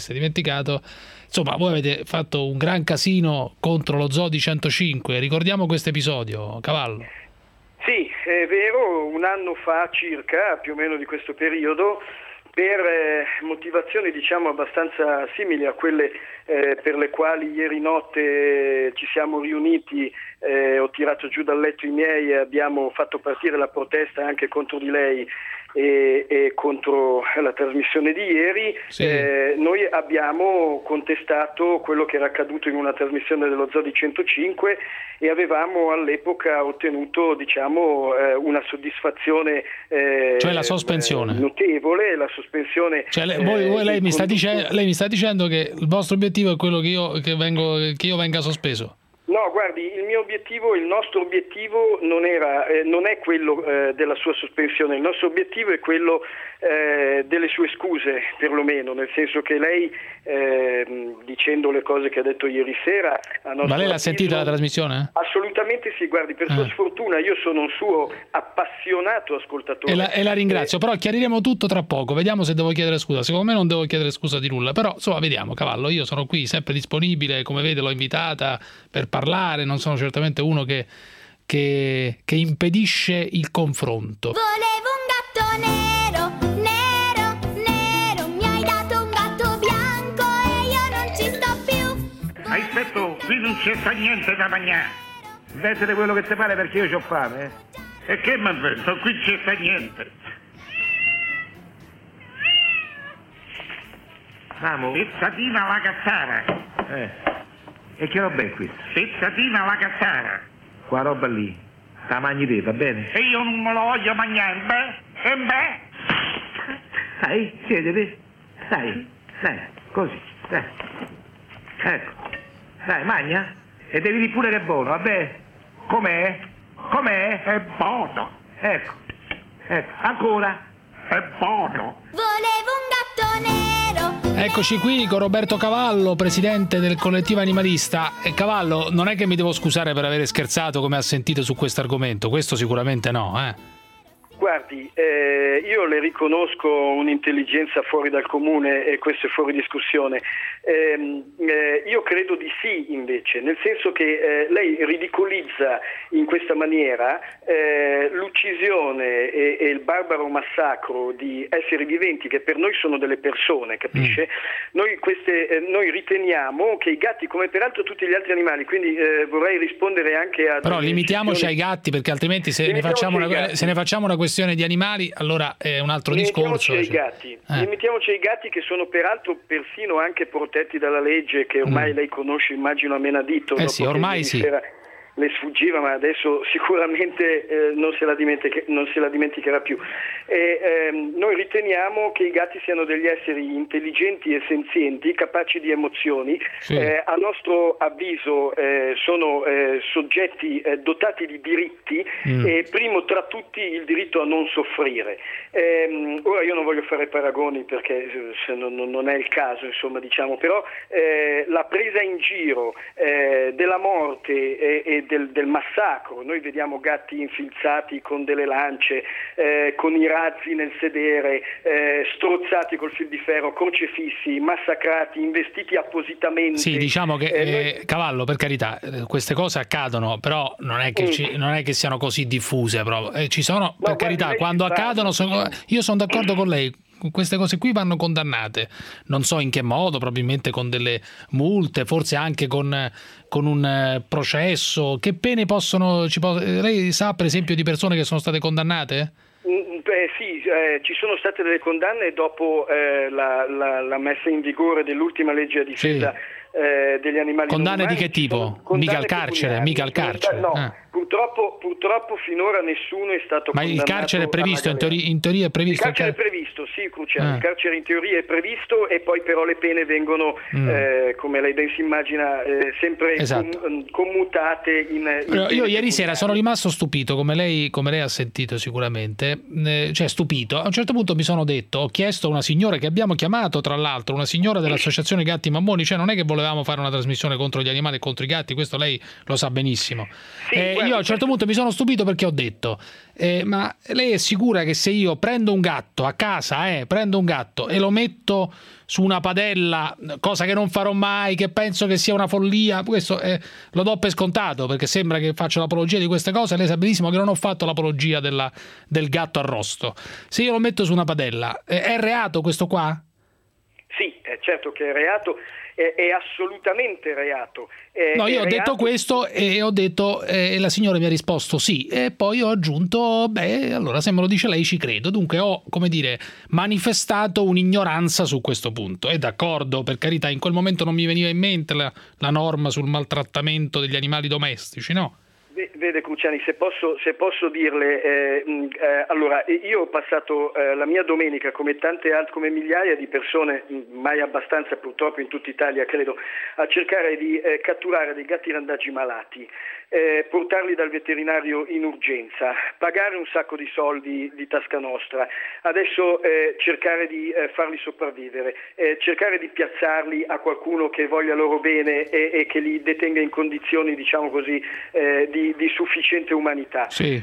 insomma, voi avete fatto un gran casino contro lo Zoo di 105. Ricordiamo questo episodio, Cavallo. Sì, è vero, un anno fa circa, più o meno di questo periodo, per motivazioni diciamo abbastanza simili a quelle per le quali ieri notte ci siamo riuniti, ho tirato giù dal letto i miei e abbiamo fatto partire la protesta anche contro di lei e contro la trasmissione di ieri. Sì. Noi abbiamo contestato quello che era accaduto in una trasmissione dello Zoo di 105 e avevamo all'epoca ottenuto diciamo una soddisfazione cioè la sospensione notevole, la sospensione lei mi sta dicendo che il vostro obiettivo è quello che io venga sospeso. No, guardi, il nostro obiettivo non è quello della sua sospensione, il nostro obiettivo è quello delle sue scuse, perlomeno, nel senso che lei, dicendo le cose che ha detto ieri sera... Ma lei l'ha sentita la trasmissione? Assolutamente sì, guardi, per sua sfortuna io sono un suo appassionato ascoltatore. E la ringrazio, però chiariremo tutto tra poco, vediamo se devo chiedere scusa. Secondo me non devo chiedere scusa di nulla, però insomma vediamo, Cavallo, io sono qui sempre disponibile, come vede l'ho invitata per parlare, non sono certamente uno che impedisce il confronto. Volevo un gatto nero, mi hai dato un gatto bianco e io non ci sto più. Aspetta, qui non c'è sta niente da mangiare. Vedete quello che ti pare perché io c'ho fame, E che mi invento? Qui non c'è sta niente. Amo? Pezzatina alla cazzara. E che roba è questa? Pezzatina alla cazzara. Qua roba lì. la mangi te, va bene? E io non me lo voglio mangiare, beh. Dai, siediti. Dai, così, dai. Ecco, dai, mangia. E devi dire pure che è buono, vabbè. Com'è? È buono. Ecco, ancora. È buono. Volevo un gatto nero. Eccoci qui con Roberto Cavallo, presidente del collettivo animalista. E Cavallo, non è che mi devo scusare per aver scherzato come ha sentito su questo argomento, questo sicuramente no, Guardi, io le riconosco un'intelligenza fuori dal comune e questo è fuori discussione. Io credo di sì invece, nel senso che lei ridicolizza in questa maniera l'uccisione e il barbaro massacro di esseri viventi che per noi sono delle persone, capisce? Noi riteniamo che i gatti, come peraltro tutti gli altri animali, quindi vorrei rispondere anche a... Però limitiamoci ai gatti, perché altrimenti se ne facciamo una questione di animali, allora è un altro discorso. Limitiamoci ai gatti, che sono peraltro persino anche protetti dalla legge, che ormai lei conosce, immagino, a menadito. Sì, ormai sì. Le sfuggiva, ma adesso sicuramente non se la dimenticherà più. Noi riteniamo che i gatti siano degli esseri intelligenti e senzienti, capaci di emozioni. Sì. A nostro avviso sono soggetti dotati di diritti, e primo tra tutti il diritto a non soffrire. Ora io non voglio fare paragoni perché non è il caso, insomma, diciamo, però la presa in giro della morte e del massacro, noi vediamo gatti infilzati con delle lance, con i razzi nel sedere, strozzati col fil di ferro, crocefissi, massacrati, investiti appositamente. Sì, diciamo che Cavallo, per carità, queste cose accadono, però non è che siano così diffuse proprio. Ci sono, per carità, quando accadono io sono d'accordo con lei. Queste cose qui vanno condannate, non so in che modo, probabilmente con delle multe, forse anche con un processo. Che pene lei sa per esempio di persone che sono state condannate? Sì, ci sono state delle condanne dopo la messa in vigore dell'ultima legge a difesa degli animali. Condanne umani. di che tipo? Mica al carcere. No. Purtroppo finora nessuno è stato condannato. Ma il carcere è previsto, in teoria è previsto? Il carcere è previsto, sì, Cruciani. Il carcere in teoria è previsto, e poi però le pene vengono, come lei ben si immagina, sempre commutate io ieri sera sono rimasto stupito, come lei ha sentito sicuramente, cioè stupito. A un certo punto mi sono detto, ho chiesto a una signora che abbiamo chiamato, tra l'altro, una signora dell'associazione Gatti Mammoni, cioè non è che volevamo fare una trasmissione contro gli animali e contro i gatti, questo lei lo sa benissimo. Io a un certo punto mi sono stupito perché ho detto, ma lei è sicura che se io prendo un gatto a casa, prendo un gatto e lo metto su una padella, cosa che non farò mai, che penso che sia una follia, questo lo do per scontato, perché sembra che faccio l'apologia di queste cose, lei sa benissimo che non ho fatto l'apologia del gatto arrosto. Se io lo metto su una padella, è reato questo qua? Sì, è certo che è reato, è assolutamente reato. Io ho detto questo e ho detto, la signora mi ha risposto sì, e poi ho aggiunto, allora se me lo dice lei ci credo. Dunque ho, manifestato un'ignoranza su questo punto. È d'accordo, per carità, in quel momento non mi veniva in mente la norma sul maltrattamento degli animali domestici, no? Vede Cruciani, se posso dirle, allora io ho passato la mia domenica, come migliaia di persone, mai abbastanza purtroppo in tutta Italia credo, a cercare di catturare dei gatti randagi malati, portarli dal veterinario in urgenza, pagare un sacco di soldi di tasca nostra, adesso cercare di farli sopravvivere, cercare di piazzarli a qualcuno che voglia loro bene e che li detenga in condizioni, diciamo così, di sufficiente umanità. Sì.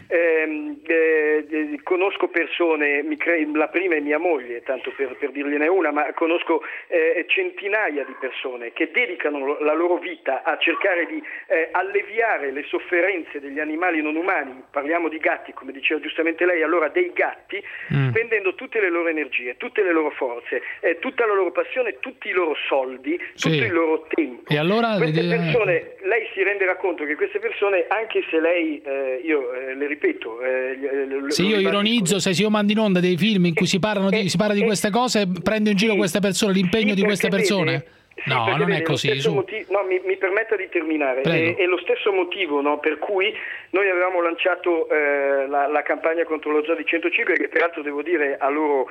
Conosco persone, la prima è mia moglie, tanto per dirgliene una, ma conosco centinaia di persone che dedicano la loro vita a cercare di alleviare le sofferenze degli animali non umani, parliamo di gatti, come diceva giustamente lei, allora dei gatti, spendendo tutte le loro energie, tutte le loro forze, tutta la loro passione, tutti i loro soldi, tutto il loro tempo. E allora queste persone, lei si renderà conto che queste persone, anche se lei, io le ripeto, se io ironizzo, se io mando in onda dei film in cui si parla di queste cose, prendo in giro queste persone, l'impegno di queste persone. No, non è così. Mi permetta di terminare. È lo stesso motivo, no, per cui noi avevamo lanciato la campagna contro lo Zoo di 105, che peraltro devo dire a loro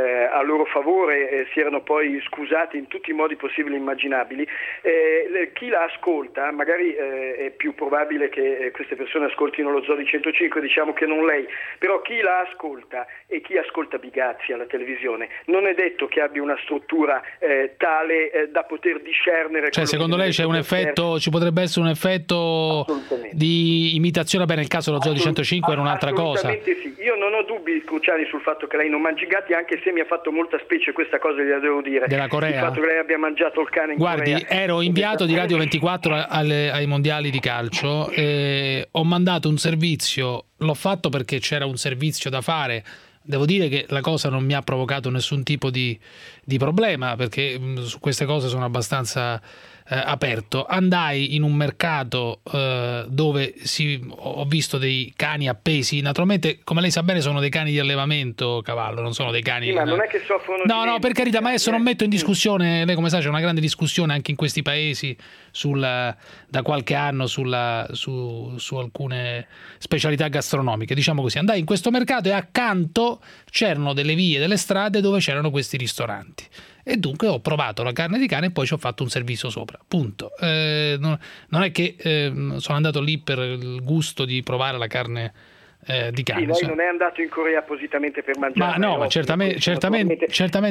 favore si erano poi scusati in tutti i modi possibili e immaginabili. Chi la ascolta, magari è più probabile che queste persone ascoltino lo Zoo di 105, diciamo che non lei, però chi la ascolta e chi ascolta Bigazzi alla televisione non è detto che abbia una struttura tale da poter discernere. Cioè, secondo lei c'è un effetto, ci potrebbe essere un effetto di imitazione? Beh, nel caso dello Zoo di 105 era un'altra cosa. Assolutamente sì. Io non ho dubbi, Cruciani, sul fatto che lei non mangi gatti, anche se mi ha fatto molta specie questa cosa, gliela devo dire. Della Corea? Il fatto che lei abbia mangiato il cane in Guardi, Corea. ero inviato di Radio 24 ai mondiali di calcio e ho mandato un servizio, l'ho fatto perché c'era un servizio da fare. Devo dire che la cosa non mi ha provocato nessun tipo di problema, perché su queste cose sono abbastanza aperto. Andai in un mercato dove ho visto dei cani appesi, naturalmente, come lei sa bene, sono dei cani di allevamento, Cavallo, non sono dei cani... Sì, ma non è che soffrono No, per carità, ma adesso non metto in discussione, lei come sa c'è una grande discussione anche in questi paesi da qualche anno su alcune specialità gastronomiche, diciamo così. Andai in questo mercato e accanto c'erano delle vie, delle strade dove c'erano questi ristoranti. E dunque ho provato la carne di cane e poi ci ho fatto un servizio sopra, punto. Non è che sono andato lì per il gusto di provare la carne di cane. Sì, lei non è andato in Corea appositamente per mangiare. Ma no, ma certamente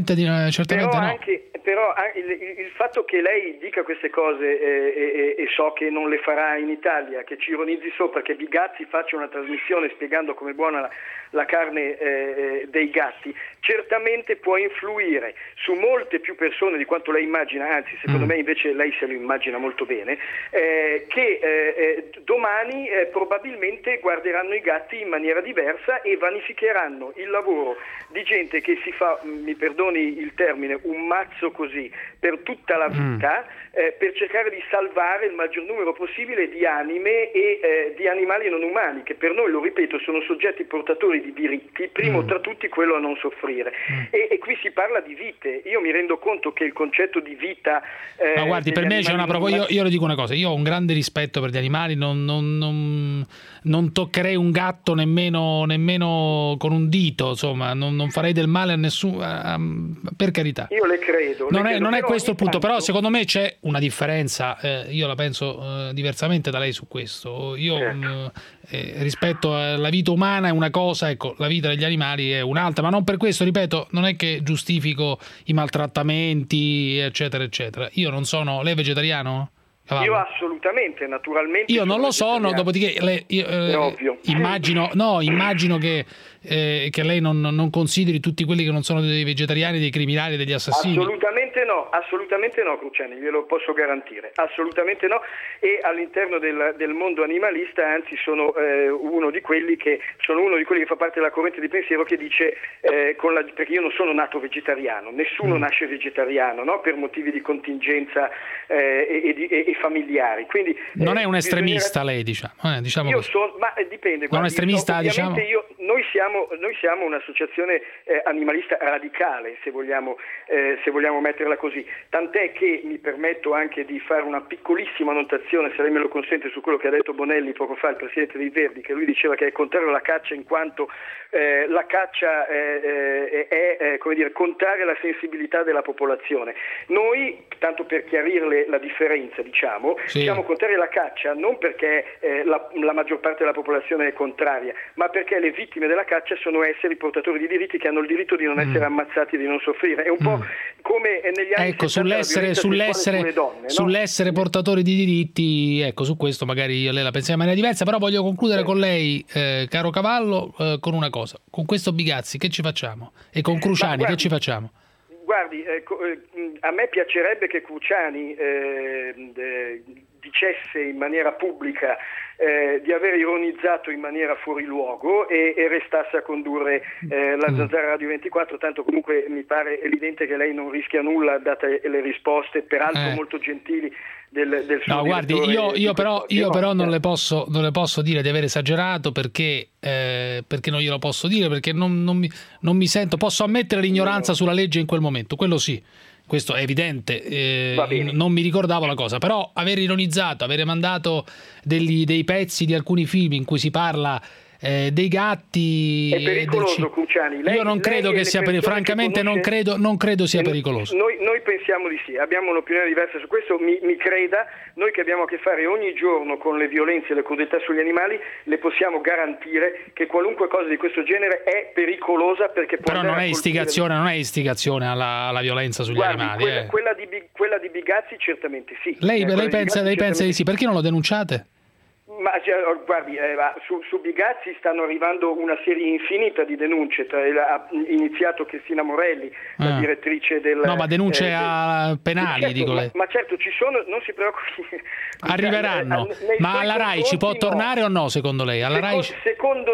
no. Però il fatto che lei dica queste cose e so che non le farà in Italia, che ci ironizzi sopra, che Bigazzi faccia una trasmissione spiegando com'è buona la carne dei gatti, certamente può influire su molte più persone di quanto lei immagina, anzi secondo me invece lei se lo immagina molto bene, che domani probabilmente guarderanno i gatti in maniera diversa e vanificheranno il lavoro di gente che si fa, mi perdoni il termine, un mazzo così per tutta la vita per cercare di salvare il maggior numero possibile di anime e di animali non umani, che per noi, lo ripeto, sono soggetti portatori di diritti, primo tra tutti quello a non soffrire. E qui si parla di vite. Io mi rendo conto che il concetto di vita... ma guardi, per me c'è una io le dico una cosa, io ho un grande rispetto per gli animali, non toccherei un gatto nemmeno con un dito, insomma, non farei del male a nessuno, per carità. Io le credo. Non è questo il punto, però secondo me c'è una differenza, io la penso diversamente da lei su questo. Io rispetto alla vita umana è una cosa, ecco, la vita degli animali è un'altra, ma non per questo, ripeto, non è che giustifico i maltrattamenti, eccetera, eccetera. Io non sono... Lei è vegetariano? Cavallo. Io assolutamente, naturalmente. Io non lo sono, dopodiché immagino che lei non consideri tutti quelli che non sono dei vegetariani, dei criminali, degli assassini. Assolutamente no, Cruciani, glielo posso garantire, assolutamente no. E all'interno del mondo animalista, anzi, sono uno di quelli che fa parte della corrente di pensiero che dice perché io non sono nato vegetariano, nessuno nasce vegetariano, no? Per motivi di contingenza e familiari. Quindi non è un estremista lei, diciamo. Io sono, ma dipende. Non estremista, diciamo. Noi siamo un'associazione animalista radicale, se vogliamo metterla così. Tant'è che mi permetto anche di fare una piccolissima annotazione, se lei me lo consente, su quello che ha detto Bonelli poco fa, il presidente dei Verdi, che lui diceva che è contrario alla caccia in quanto la caccia è come dire, contraria alla sensibilità della popolazione. Noi, tanto per chiarirle la differenza, diciamo, siamo contrari alla caccia non perché la maggior parte della popolazione è contraria, ma perché le vittime della caccia sono esseri portatori di diritti che hanno il diritto di non essere ammazzati e di non soffrire. È un po' come negli anni 70 sull'essere portatori di diritti, ecco, su questo magari lei la pensa in maniera diversa, però voglio concludere con lei, caro Cavallo, con una cosa. Con questo Bigazzi che ci facciamo? E con Cruciani che ci facciamo? Guardi, a me piacerebbe che Cruciani dicesse in maniera pubblica di aver ironizzato in maniera fuori luogo e restasse a condurre la Zanzara Radio 24, tanto comunque mi pare evidente che lei non rischia nulla date le risposte peraltro molto gentili del suo. No, guardi, io però non le posso dire di aver esagerato perché non glielo posso dire, perché non mi sento, posso ammettere l'ignoranza sulla legge in quel momento, quello sì. questo è evidente, non mi ricordavo la cosa, però aver ironizzato, avere mandato dei pezzi di alcuni film in cui si parla dei gatti è pericoloso, Cruciani. Io non credo che sia pericoloso, francamente non credo sia pericoloso. Noi pensiamo di sì, abbiamo un'opinione diversa su questo, mi creda, noi che abbiamo a che fare ogni giorno con le violenze e le crudeltà sugli animali le possiamo garantire che qualunque cosa di questo genere è pericolosa, perché può però non è istigazione alla violenza sugli animali. Quella di Bigazzi certamente sì. Lei pensa di sì, perché non lo denunciate? Ma guardi, su Bigazzi stanno arrivando una serie infinita di denunce, ha iniziato Cristina Morelli, la direttrice del... No, ma denunce penali, certo, dico lei. Ma certo, ci sono, non si preoccupi. Arriveranno, ma alla RAI ci può tornare o no, secondo lei? Alla RAI... secondo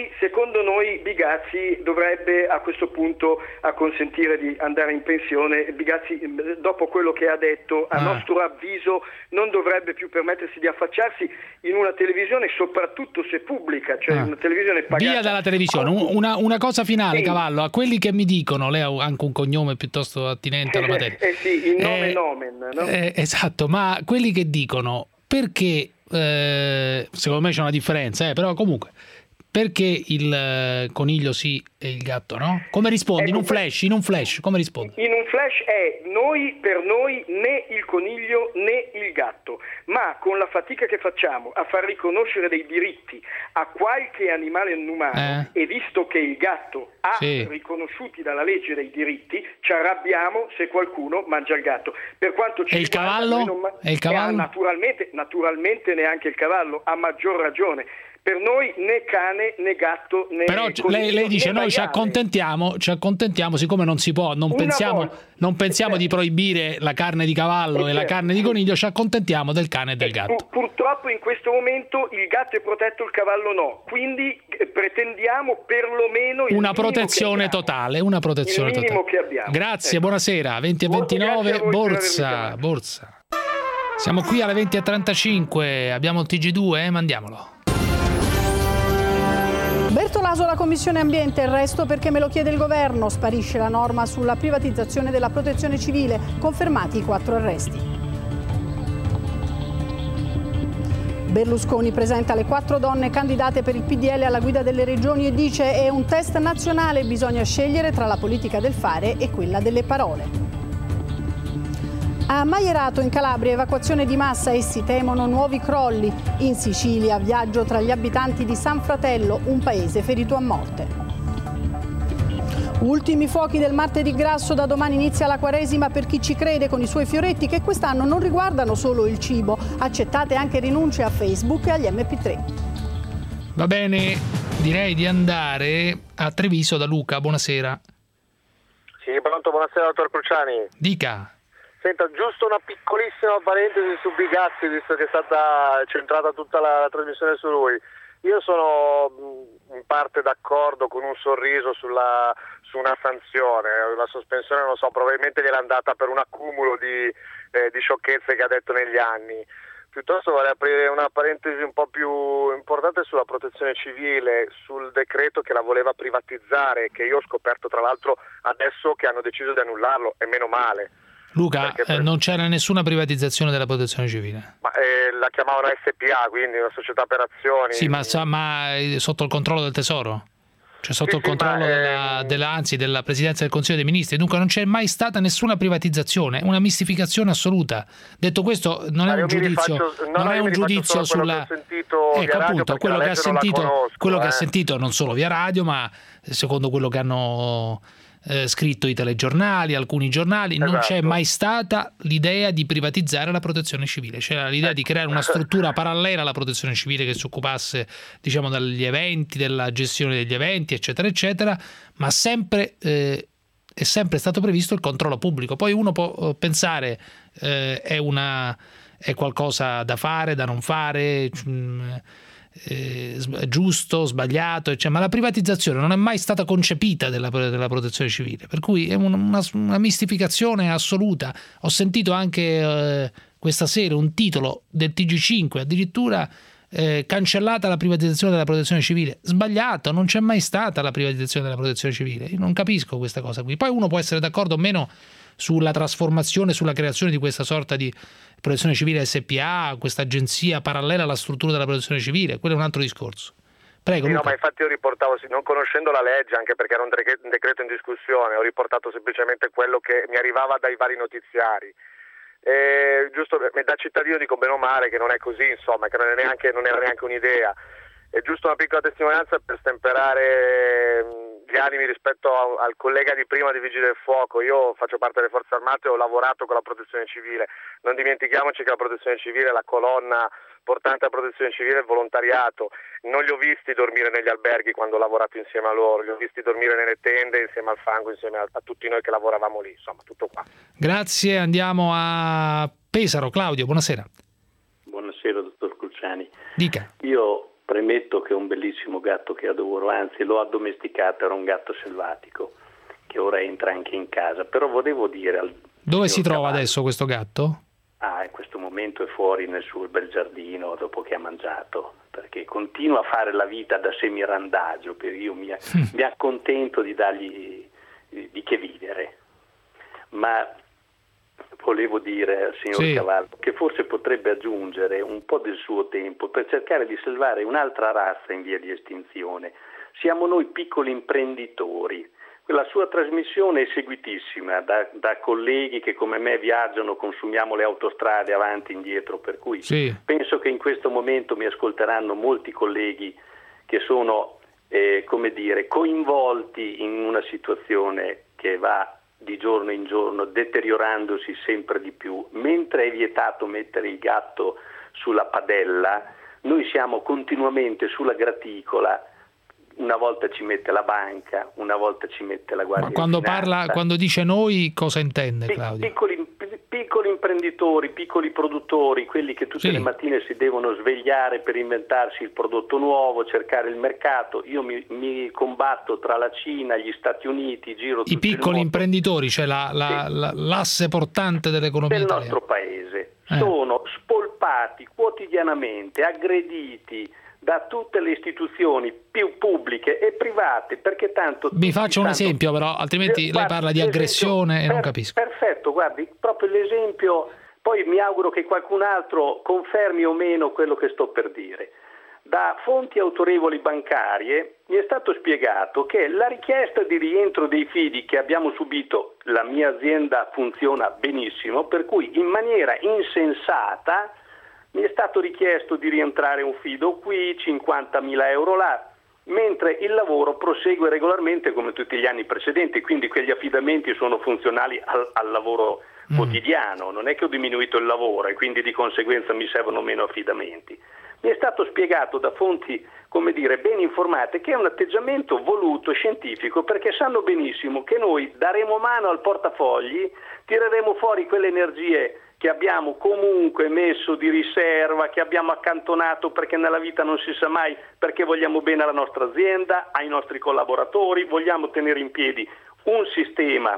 noi Bigazzi dovrebbe a questo punto acconsentire di andare in pensione. Bigazzi, dopo quello che ha detto, a nostro avviso non dovrebbe più permettersi di affacciarsi in una televisione, soprattutto se pubblica, cioè una televisione pagata. Via dalla televisione. Una cosa finale, Cavallo, a quelli che mi dicono, lei ha anche un cognome piuttosto attinente alla materia. Sì, il nome nomen, no? Esatto, ma quelli che dicono perché, secondo me c'è una differenza, però comunque, perché il coniglio sì e il gatto no? Come rispondi? In un flash, come rispondi? In un flash è per noi né il coniglio né il gatto, ma con la fatica che facciamo a far riconoscere dei diritti a qualche animale non umano, e visto che il gatto ha riconosciuti dalla legge dei diritti, ci arrabbiamo se qualcuno mangia il gatto. Per quanto ci riguarda, il cavallo? Naturalmente neanche il cavallo, a maggior ragione. Per noi né cane né gatto né però lei dice noi ci accontentiamo, siccome non si può, non pensiamo di proibire la carne di cavallo e la carne di coniglio, ci accontentiamo del cane e del gatto. Purtroppo in questo momento il gatto è protetto, il cavallo no, quindi pretendiamo perlomeno una protezione totale, che abbiamo. Grazie, buonasera. 20:29, Borsa. Siamo qui alle 20:35, abbiamo il TG2, mandiamolo. Bertolaso alla Commissione Ambiente, il resto perché me lo chiede il governo. Sparisce la norma sulla privatizzazione della protezione civile, confermati i 4 arresti. Berlusconi presenta le 4 donne candidate per il PDL alla guida delle regioni e dice è un test nazionale, bisogna scegliere tra la politica del fare e quella delle parole. A Maierato in Calabria evacuazione di massa, essi temono nuovi crolli. In Sicilia viaggio tra gli abitanti di San Fratello, un paese ferito a morte. Ultimi fuochi del martedì grasso, da domani inizia la Quaresima per chi ci crede con i suoi fioretti che quest'anno non riguardano solo il cibo, accettate anche rinunce a Facebook e agli MP3. Va bene, direi di andare a Treviso da Luca, buonasera. Sì, pronto, buonasera dottor Cruciani. Dica. Senta, giusto una piccolissima parentesi su Bigazzi, visto che è stata centrata tutta la trasmissione su lui. Io sono in parte d'accordo con un sorriso su una sanzione, una sospensione, non so, probabilmente gliel'è andata per un accumulo di sciocchezze che ha detto negli anni. Piuttosto vorrei aprire una parentesi un po' più importante sulla protezione civile, sul decreto che la voleva privatizzare, che io ho scoperto tra l'altro adesso che hanno deciso di annullarlo, e meno male. Luca, non c'era nessuna privatizzazione della protezione civile. Ma la chiamavano SPA, quindi una società per azioni. Sì, ma sotto il controllo del Tesoro? Cioè sotto il controllo della Presidenza del Consiglio dei Ministri. Dunque non c'è mai stata nessuna privatizzazione, una mistificazione assoluta. Detto questo, non è un giudizio sulla... Ecco appunto, quello che ha sentito non solo via radio, ma secondo quello che hanno... scritto i telegiornali, alcuni giornali, non c'è mai stata l'idea di privatizzare la protezione civile, c'era l'idea di creare una struttura parallela alla protezione civile che si occupasse, diciamo, degli eventi, della gestione degli eventi, eccetera eccetera, ma sempre è sempre stato previsto il controllo pubblico. Poi uno può pensare è qualcosa da fare, da non fare, giusto, sbagliato, ma la privatizzazione non è mai stata concepita della protezione civile, per cui è una mistificazione assoluta. Ho sentito anche questa sera un titolo del TG5, addirittura cancellata la privatizzazione della protezione civile. Sbagliato, non c'è mai stata la privatizzazione della protezione civile. Io non capisco questa cosa qui. Poi uno può essere d'accordo o meno sulla trasformazione, sulla creazione di questa sorta di Protezione Civile SPA, questa agenzia parallela alla struttura della Protezione Civile? Quello è un altro discorso. Prego, no, ma infatti io riportavo, non conoscendo la legge, anche perché era un decreto in discussione, ho riportato semplicemente quello che mi arrivava dai vari notiziari. Giusto, da cittadino dico bene o male che non è così, insomma, che non era neanche un'idea. È giusto una piccola testimonianza per stemperare gli animi rispetto al collega di prima di Vigili del Fuoco. Io faccio parte delle Forze Armate e ho lavorato con la Protezione Civile. Non dimentichiamoci che la Protezione Civile è la colonna portante della Protezione Civile, il volontariato. Non li ho visti dormire negli alberghi quando ho lavorato insieme a loro, li ho visti dormire nelle tende insieme al fango, insieme a tutti noi che lavoravamo lì, insomma, tutto qua. Grazie, andiamo a Pesaro. Claudio, buonasera. Buonasera, dottor Cruciani. Dica. Io premetto che è un bellissimo gatto che adoro, anzi l'ho addomesticato, era un gatto selvatico che ora entra anche in casa, però volevo dire... Dove si trova adesso questo gatto? In questo momento è fuori nel suo bel giardino dopo che ha mangiato, perché continua a fare la vita da semirandagio, perché io mi accontento di dargli di che vivere. Ma volevo dire al signor Cavallo che forse potrebbe aggiungere un po' del suo tempo per cercare di salvare un'altra razza in via di estinzione. Siamo noi piccoli imprenditori. La sua trasmissione è seguitissima da colleghi che come me viaggiano, consumiamo le autostrade avanti e indietro, per cui penso che in questo momento mi ascolteranno molti colleghi che sono coinvolti in una situazione che va di giorno in giorno deteriorandosi sempre di più. Mentre è vietato mettere il gatto sulla padella, noi siamo continuamente sulla graticola. Una volta ci mette la banca, una volta ci mette la Guardia di Finanza. Quando dice noi, cosa intende, Claudio? Piccoli imprenditori, piccoli produttori, quelli che tutte le mattine si devono svegliare per inventarsi il prodotto nuovo, cercare il mercato. Io mi combatto tra la Cina, gli Stati Uniti, giro tutto i piccoli imprenditori, cioè l'asse portante dell'economia del italiana. nostro paese, sono spolpati quotidianamente, aggrediti da tutte le istituzioni più pubbliche e private, perché tanto... Vi faccio un esempio però, altrimenti lei parla di aggressione e non capisco. Perfetto, guardi, proprio l'esempio, poi mi auguro che qualcun altro confermi o meno quello che sto per dire. Da fonti autorevoli bancarie mi è stato spiegato che la richiesta di rientro dei fidi che abbiamo subito, la mia azienda funziona benissimo, per cui in maniera insensata mi è stato richiesto di rientrare un fido qui, 50.000 euro là, mentre il lavoro prosegue regolarmente come tutti gli anni precedenti, quindi quegli affidamenti sono funzionali al lavoro quotidiano, non è che ho diminuito il lavoro e quindi di conseguenza mi servono meno affidamenti. Mi è stato spiegato da fonti, ben informate, che è un atteggiamento voluto, scientifico, perché sanno benissimo che noi daremo mano al portafogli, tireremo fuori quelle energie che abbiamo comunque messo di riserva, che abbiamo accantonato perché nella vita non si sa mai, perché vogliamo bene alla nostra azienda, ai nostri collaboratori, vogliamo tenere in piedi un sistema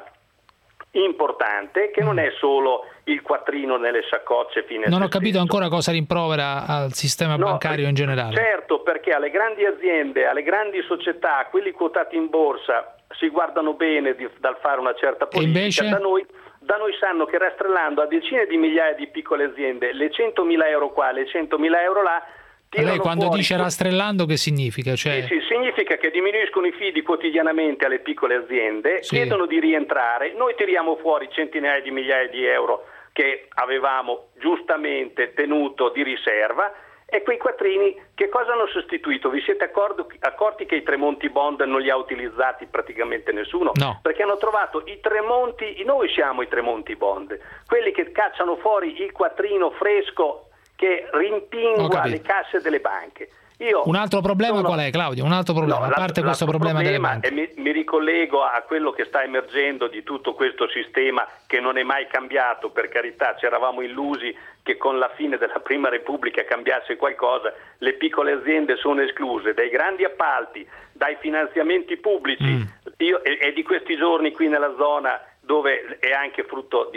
importante che non è solo il quattrino nelle saccocce fine. Non ho capito ancora cosa rimprovera al sistema bancario in generale. Certo, perché alle grandi aziende, alle grandi società, quelli quotati in borsa si guardano bene dal fare una certa politica. E invece? Da noi sanno che rastrellando a decine di migliaia di piccole aziende le 100.000 euro qua, le 100.000 euro là, lei quando dice rastrellando che significa? Cioè... Sì, significa che diminuiscono i fidi quotidianamente alle piccole aziende, chiedono di rientrare, noi tiriamo fuori centinaia di migliaia di euro che avevamo giustamente tenuto di riserva. E quei quattrini che cosa hanno sostituito? Vi siete accorti che i Tremonti Bond non li ha utilizzati praticamente nessuno? No. Perché hanno trovato i Tremonti, noi siamo i Tremonti Bond, quelli che cacciano fuori il quattrino fresco che rimpingua le casse delle banche. Un altro problema qual è, Claudio? Un altro problema, a parte questo problema delle banche. E mi ricollego a quello che sta emergendo di tutto questo sistema che non è mai cambiato, per carità, ci eravamo illusi che con la fine della Prima Repubblica cambiasse qualcosa. Le piccole aziende sono escluse dai grandi appalti, dai finanziamenti pubblici. Io è di questi giorni qui nella zona, dove è anche frutto,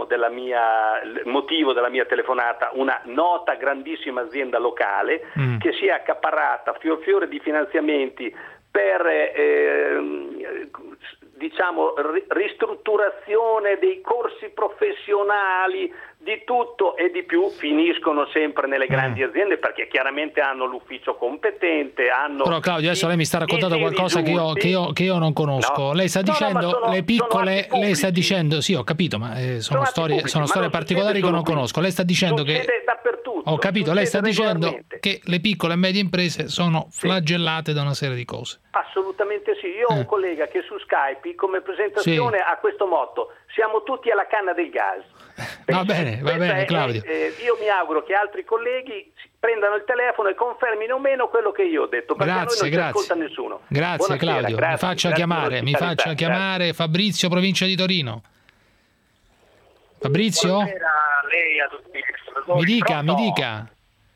motivo della mia telefonata, una nota grandissima azienda locale che si è accaparrata fior fiore di finanziamenti per diciamo, ristrutturazione dei corsi professionali, di tutto e di più, finiscono sempre nelle grandi aziende, perché chiaramente hanno l'ufficio competente, hanno... Però Claudio, adesso lei mi sta raccontando qualcosa che io non conosco. No. Lei sta dicendo le piccole, lei sta dicendo, sì, ho capito, ma sono storie particolari che non conosco. Lei sta dicendo che dappertutto. Ho capito, lei sta dicendo che le piccole e medie imprese sono flagellate da una serie di cose. Assolutamente sì. Io ho un collega che su Skype come presentazione ha questo motto: siamo tutti alla canna del gas. Va bene, Claudio. Io mi auguro che altri colleghi prendano il telefono e confermino o meno quello che io ho detto, perché a noi non ci ascolta nessuno. Grazie. Buonasera, Claudio, mi faccia chiamare Fabrizio, provincia di Torino. Fabrizio? Buonasera a lei, a tutti. Mi dica.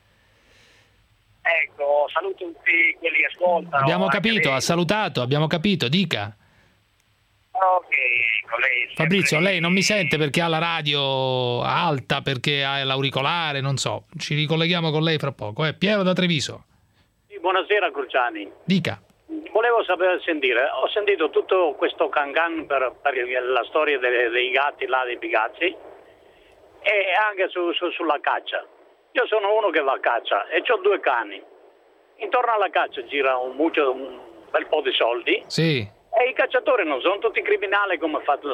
Ecco, saluto tutti quelli che ascoltano. Abbiamo capito, ha salutato, abbiamo capito, dica. Ok, ecco, lei... Fabrizio, lei non mi sente perché ha la radio alta, perché ha l'auricolare, non so. Ci ricolleghiamo con lei fra poco. Piero da Treviso. Sì, buonasera Cruciani. Dica. Volevo sentire, ho sentito tutto questo cancan per la storia dei gatti là, dei Bigazzi, e anche sulla caccia. Io sono uno che va a caccia e ho 2 cani. Intorno alla caccia gira un bel po' di soldi. Sì. E i cacciatori non sono tutti criminali come ha fatto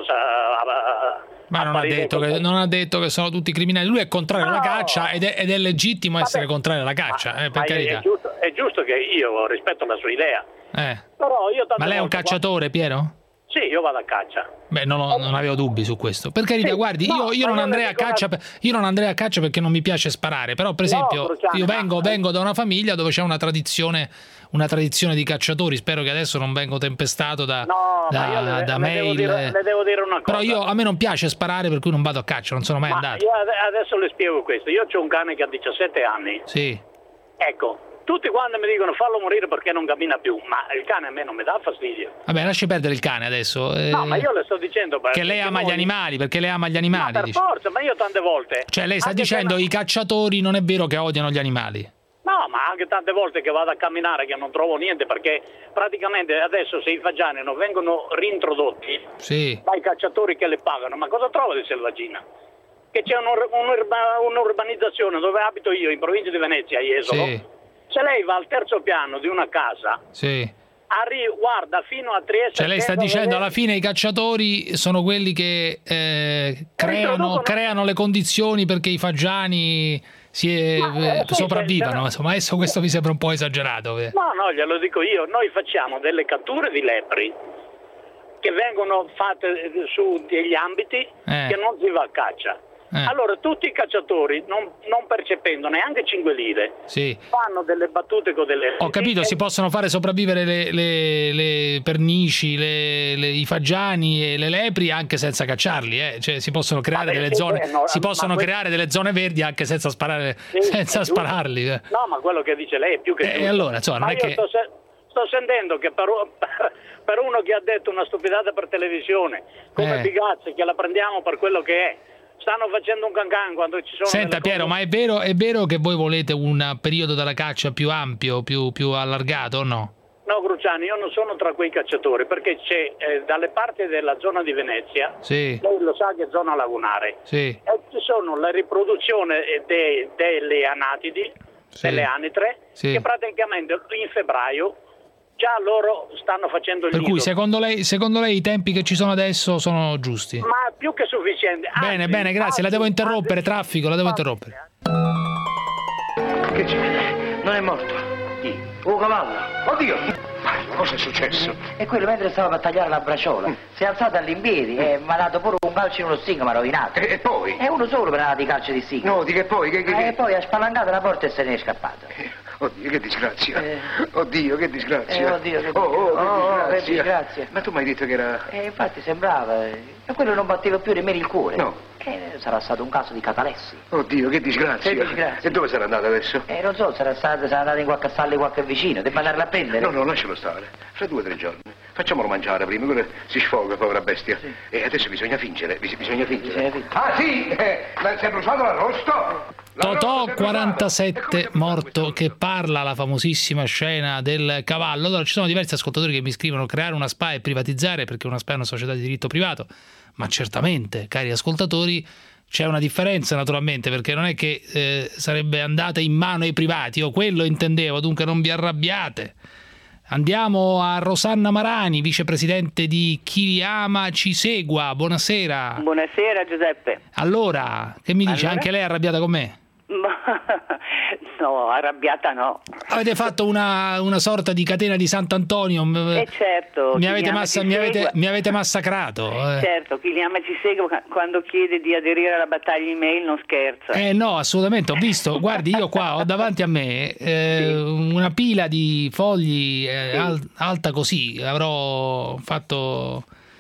ma non ha detto che sono tutti criminali. Lui è contrario alla caccia ed è legittimo essere contrario alla caccia, per carità. È giusto che io rispetto la sua idea. Però io ma lei è un cacciatore, Piero? Sì, io vado a caccia. Beh, non avevo dubbi su questo. Per carità, guardi, io non andrei a caccia perché non mi piace sparare, però per esempio io vengo da una famiglia dove c'è una tradizione di cacciatori. Spero che adesso non vengo tempestato da mail. Le devo dire una cosa. Però a me non piace sparare, per cui non vado a caccia, non sono mai andato. Io adesso le spiego questo. Io ho un cane che ha 17 anni. Sì. Ecco. Tutti quanti mi dicono fallo morire perché non cammina più, ma il cane a me non mi dà fastidio. Vabbè, lasci perdere il cane adesso. No, ma io le sto dicendo che lei ama gli animali, perché lei ama gli animali. Ma per forza, ma io tante volte... Cioè lei sta dicendo i cacciatori non è vero che odiano gli animali? No, ma anche tante volte che vado a camminare che non trovo niente, perché praticamente adesso se i fagiani non vengono rintrodotti dai cacciatori che le pagano, ma cosa trovo di selvaggina? Che c'è un'urbanizzazione dove abito io, in provincia di Venezia, a Jesolo. Se lei va al 3° piano di una casa, guarda fino a Trieste... Cioè lei sta dicendo alla fine i cacciatori sono quelli che creano le condizioni perché i fagiani sopravvivano. Insomma, adesso questo mi sembra un po' esagerato. No, glielo dico io. Noi facciamo delle catture di lepri che vengono fatte su degli ambiti che non si va a caccia. Allora tutti i cacciatori non percependo neanche 5 lire fanno delle battute con delle... Ho capito, si possono fare sopravvivere le pernici, i fagiani e le lepri anche senza cacciarli, cioè si possono creare delle zone, creare delle zone verdi anche senza sparare, spararli. No, ma quello che dice lei è più che giusto. Allora, insomma, non è che sto sentendo che per uno che ha detto una stupidata per televisione come Bigazzi, che la prendiamo per quello che è, stanno facendo un cancan quando ci sono... Senta Piero, ma è vero che voi volete un periodo della caccia più ampio, più allargato o no? No, Cruciani, io non sono tra quei cacciatori, perché c'è dalle parti della zona di Venezia, lei lo sa che è zona lagunare, e ci sono la riproduzione delle anatidi, delle anitre, che praticamente in febbraio già loro stanno facendo il nido. Per cui secondo lei i tempi che ci sono adesso sono giusti? Ma più che sufficienti. Bene, grazie, la devo interrompere, traffico, la devo interrompere. Che c'è? Non è morto. Chi? Un cavallo. Oddio! Ma cosa è successo? E quello mentre stava per tagliare la braciola si è alzato all'impiedi e mi ha dato pure un calcio in uno stinco, mi ha rovinato. E poi? E uno solo per dare di calcio di stinco. No, di che poi? E poi ha spalancato la porta e se ne è scappato. Oddio, che disgrazia. Oddio, che disgrazia. Oddio, che disgrazia. Ma tu mi hai detto che era... infatti sembrava. E quello non batteva più nemmeno il cuore. No. Sarà stato un caso di catalessi. Oddio, che disgrazia. Che disgrazia. E dove sarà andato adesso? Non so, sarà andato in qualche stalla di qualche vicino. Devi andarla a prendere. No, lascialo stare. Fra 2 o 3 giorni. Facciamolo mangiare prima, quello si sfoga, povera bestia. Sì. E adesso bisogna fingere, bisogna fingere. Ah sì, si è bruciato l'arrosto? Totò 47 morto che parla, la famosissima scena del cavallo. Allora ci sono diversi ascoltatori che mi scrivono: creare una SPA e privatizzare, perché una SPA è una società di diritto privato. Ma certamente, cari ascoltatori, c'è una differenza naturalmente, perché non è che sarebbe andata in mano ai privati, io quello intendevo, dunque non vi arrabbiate. Andiamo a Rosanna Marani, vicepresidente di Chi ama ci segua. Buonasera. Buonasera Giuseppe. Allora, che mi dice? Anche lei è arrabbiata con me? No, arrabbiata no. Avete fatto una sorta di catena di Sant'Antonio. Certo. Mi avete massacrato. Certo, Chi ama ci segue quando chiede di aderire alla battaglia email non scherza. No, assolutamente, ho visto, guardi, io qua ho davanti a me una pila di fogli alta così, avrò fatto...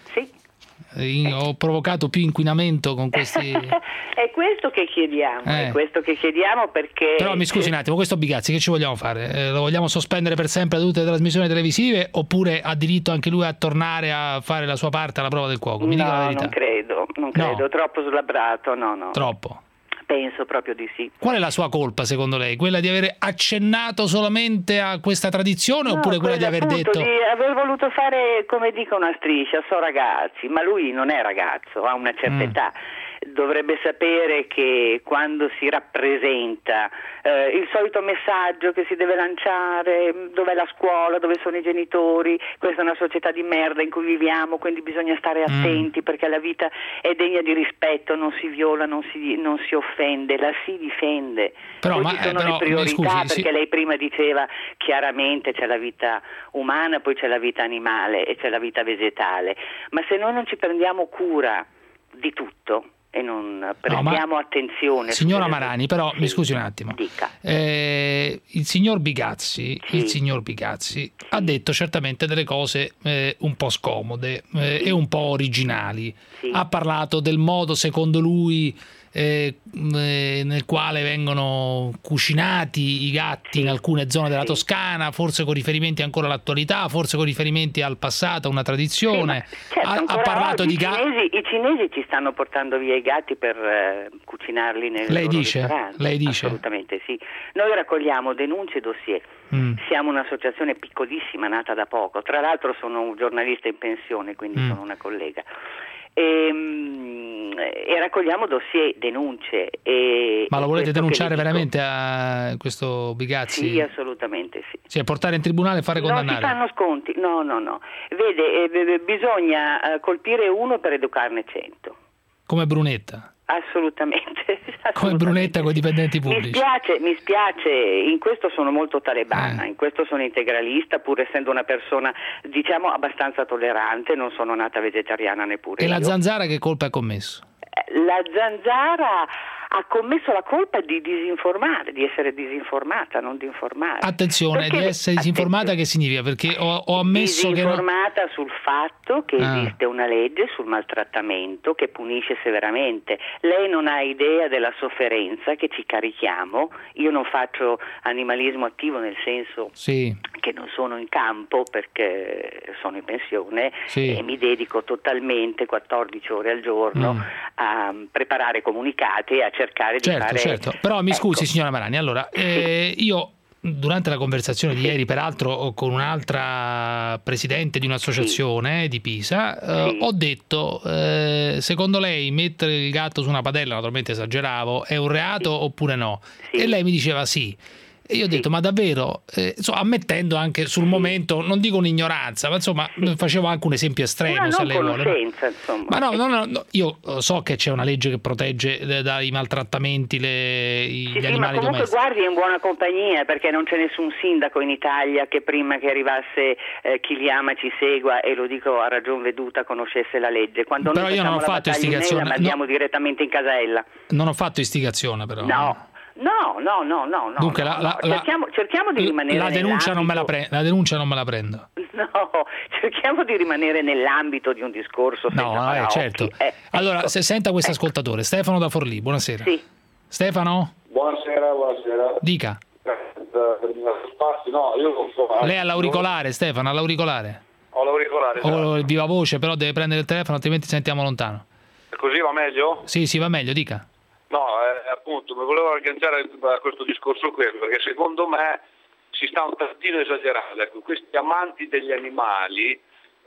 ho provocato più inquinamento con questi... È questo che chiediamo, è questo che chiediamo, perché... Però mi scusi un attimo, questo Bigazzi che ci vogliamo fare? Lo vogliamo sospendere per sempre da tutte le trasmissioni televisive, oppure ha diritto anche lui a tornare a fare la sua parte alla prova del cuoco? Mi dica la verità. Non credo, no. Troppo slabbrato, no. Troppo? Penso proprio di sì. Qual è la sua colpa secondo lei? Quella di aver accennato solamente a questa tradizione, oppure quella di aver detto... di aver voluto fare, come dico, una striscia, so ragazzi, ma lui non è ragazzo, ha una certa età. Dovrebbe sapere che quando si rappresenta il solito messaggio che si deve lanciare, dov'è la scuola, dove sono i genitori, questa è una società di merda in cui viviamo, quindi bisogna stare attenti perché la vita è degna di rispetto, non si viola, non si offende, la si difende. Poi ci sono le priorità, perché lei prima diceva chiaramente c'è la vita umana, poi c'è la vita animale e c'è la vita vegetale, ma se noi non ci prendiamo cura di tutto e non prestiamo attenzione... Signora Marani, però mi scusi un attimo. Dica. Il signor Bigazzi ha detto certamente delle cose un po' scomode e un po' originali. Ha parlato del modo, secondo lui, nel quale vengono cucinati i gatti in alcune zone della Toscana, forse con riferimenti ancora all'attualità, forse con riferimenti al passato, una tradizione. Ha parlato di gatti. I cinesi ci stanno portando via i gatti per cucinarli nel loro ristorante. Lei dice? Assolutamente sì. Noi raccogliamo denunce e dossier. Siamo un'associazione piccolissima, nata da poco. Tra l'altro sono un giornalista in pensione, quindi sono una collega. E raccogliamo dossier, denunce. Ma lo volete denunciare veramente a questo Bigazzi? Sì, assolutamente sì. Cioè portare in tribunale e fare condannare? Non si fanno sconti, no. Vede, bisogna colpire uno per educarne 100. Come Brunetta? Assolutamente. Come Brunetta con i dipendenti pubblici. Mi spiace, in questo sono molto talebana, in questo sono integralista, pur essendo una persona, diciamo, abbastanza tollerante, non sono nata vegetariana neppure io. E la Zanzara che colpa ha commesso? La Zanzara ha commesso la colpa di disinformare, di essere disinformata, non di informare. Attenzione, di essere disinformata che significa? Perché ho ammesso disinformata sul fatto che esiste una legge sul maltrattamento che punisce severamente. Lei non ha idea della sofferenza che ci carichiamo. Io non faccio animalismo attivo, nel senso che non sono in campo perché sono in pensione e mi dedico totalmente 14 ore al giorno a preparare comunicati e a cercare di fare... Certo, però mi scusi signora Marani, allora io durante la conversazione di ieri, peraltro con un'altra presidente di un'associazione di Pisa, ho detto secondo lei mettere il gatto su una padella, naturalmente esageravo, è un reato oppure no? E lei mi diceva sì. E io ho detto, ma davvero, ammettendo anche sul momento, non dico un'ignoranza, ma insomma facevo anche un esempio estremo, se lei vuole. Ma no, io so che c'è una legge che protegge dai maltrattamenti gli animali domestici. Ma comunque guardi, è in buona compagnia, perché non c'è nessun sindaco in Italia che prima che arrivasse Chi li ama ci segua, e lo dico a ragion veduta, conoscesse la legge. Quando però io non ho fatto istigazione, la mandiamo direttamente in casella. Non ho fatto istigazione però. No. Dunque cerchiamo di rimanere la denuncia non me la prendo. No, cerchiamo di rimanere nell'ambito di un discorso senza certo. Allora, se senta questo ascoltatore, Stefano da Forlì, buonasera. Sì. Stefano? Buonasera. Dica. No, io non so. Lei ha l'auricolare, Stefano, ha l'auricolare? Ho l'auricolare. O il viva voce, però deve prendere il telefono, altrimenti sentiamo lontano. Così va meglio? Sì, va meglio, dica. No, appunto, mi volevo agganciare a questo discorso qui, perché secondo me si sta un tantino esagerando. Ecco, questi amanti degli animali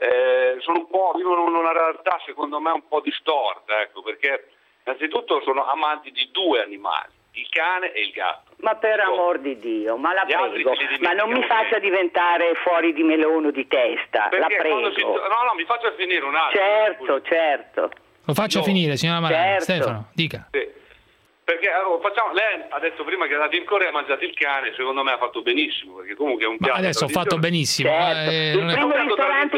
vivono in una realtà secondo me un po' distorta, ecco, perché innanzitutto sono amanti di due animali, il cane e il gatto. Ma per amor di Dio, ma la prego, ma non mi faccia diventare fuori di melone o di testa, perché la prego. No, mi faccia finire un attimo. Certo. Lo faccia finire, signora Marani. Certo. Stefano, dica. Sì. Perché lei ha detto prima che è andato in Corea e ha mangiato il cane, secondo me ha fatto benissimo, perché comunque è un piatto. Ma adesso ho fatto benissimo. Certo. Il primo ristorante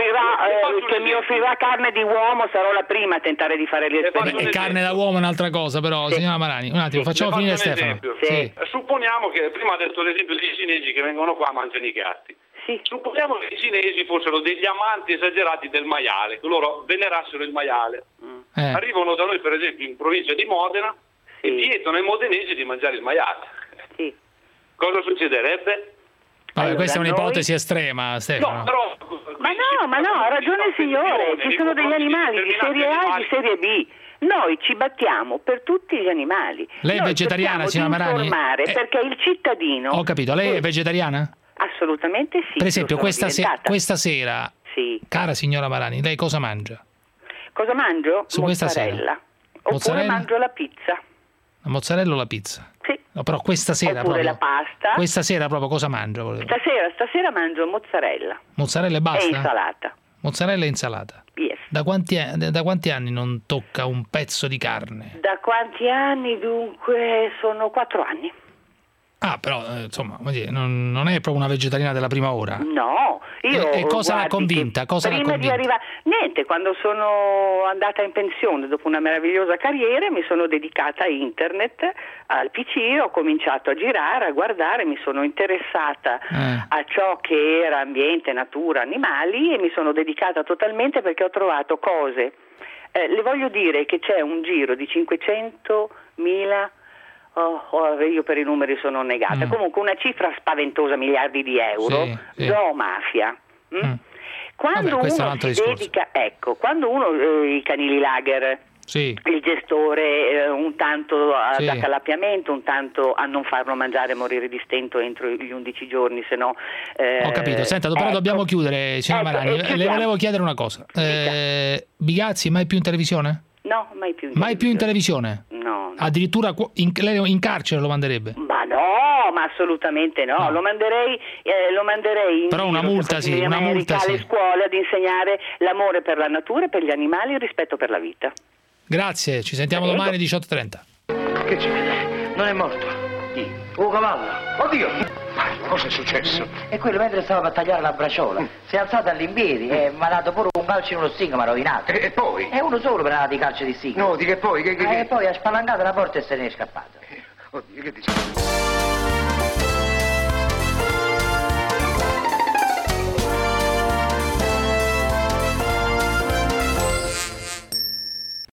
che mi offrirà carne di uomo sarò la prima a tentare di fare l'esperienza. E carne da uomo è un'altra cosa, però, signora Marani, un attimo, facciamo finire Stefano. Sì. Supponiamo che, prima ha detto l'esempio dei cinesi che vengono qua e mangiano i gatti. Sì. Supponiamo che i cinesi fossero degli amanti esagerati del maiale, che loro venerassero il maiale. Arrivano da noi, per esempio, in provincia di Modena, e vietano ai modenesi di mangiare il maiale. Sì. Cosa succederebbe? Vabbè, questa è un'ipotesi estrema, Stefano. No, però, ma no, ha ragione il signore, ci sono degli animali di serie A e di serie B. Noi ci battiamo per tutti gli animali. Lei è vegetariana, signora Marani? Perché il cittadino... Ho capito, lei è vegetariana? Assolutamente sì. Per esempio, questa sera, cara signora Marani, lei cosa mangia? Cosa mangio? Su questa sera. Oppure mangio la pizza. La mozzarella o la pizza? Sì. No, però questa sera oppure proprio. la pasta. Questa sera proprio cosa mangio? Stasera mangio mozzarella. Mozzarella e basta? E insalata. Mozzarella e insalata. Yes. Da quanti anni non tocca un pezzo di carne? Da quanti anni? Dunque sono 4 anni. Ah, però, insomma, non è proprio una vegetariana della prima ora. No, io... E cosa l'ha convinta? Prima di arrivare... Niente, quando sono andata in pensione dopo una meravigliosa carriera mi sono dedicata a internet, al PC, ho cominciato a girare, a guardare, mi sono interessata a ciò che era ambiente, natura, animali, e mi sono dedicata totalmente perché ho trovato cose. Le voglio dire che c'è un giro di 500.000... io per i numeri sono negata. Comunque una cifra spaventosa, miliardi di euro, zoomafia. Quando uno si dedica, quando uno i canili lager, il gestore un tanto ad accalappiamento, un tanto a non farlo mangiare e morire di stento entro gli 11 giorni, se no... Ho capito, senta, però dobbiamo chiudere, signora Marani. Le volevo chiedere una cosa. Bigazzi mai più in televisione? No, mai più. Mai più in televisione? No. Addirittura in carcere lo manderebbe? Ma no, ma assolutamente no. Lo manderei in però una multa alle scuole ad insegnare l'amore per la natura, per gli animali e il rispetto per la vita. Grazie, ci sentiamo domani 18:30. Che c'è? Non è morto? Chi? Un cavallo. Oddio! Cosa è successo? E quello mentre stava per tagliare la braciola si è alzato all'impiedi e mi ha dato pure un calcio in uno stinco, mi ha rovinato. E poi? E uno solo per dare di calcio di stinco. No, di che poi? E poi ha spalancato la porta e se ne è scappato. Oddio, che dici?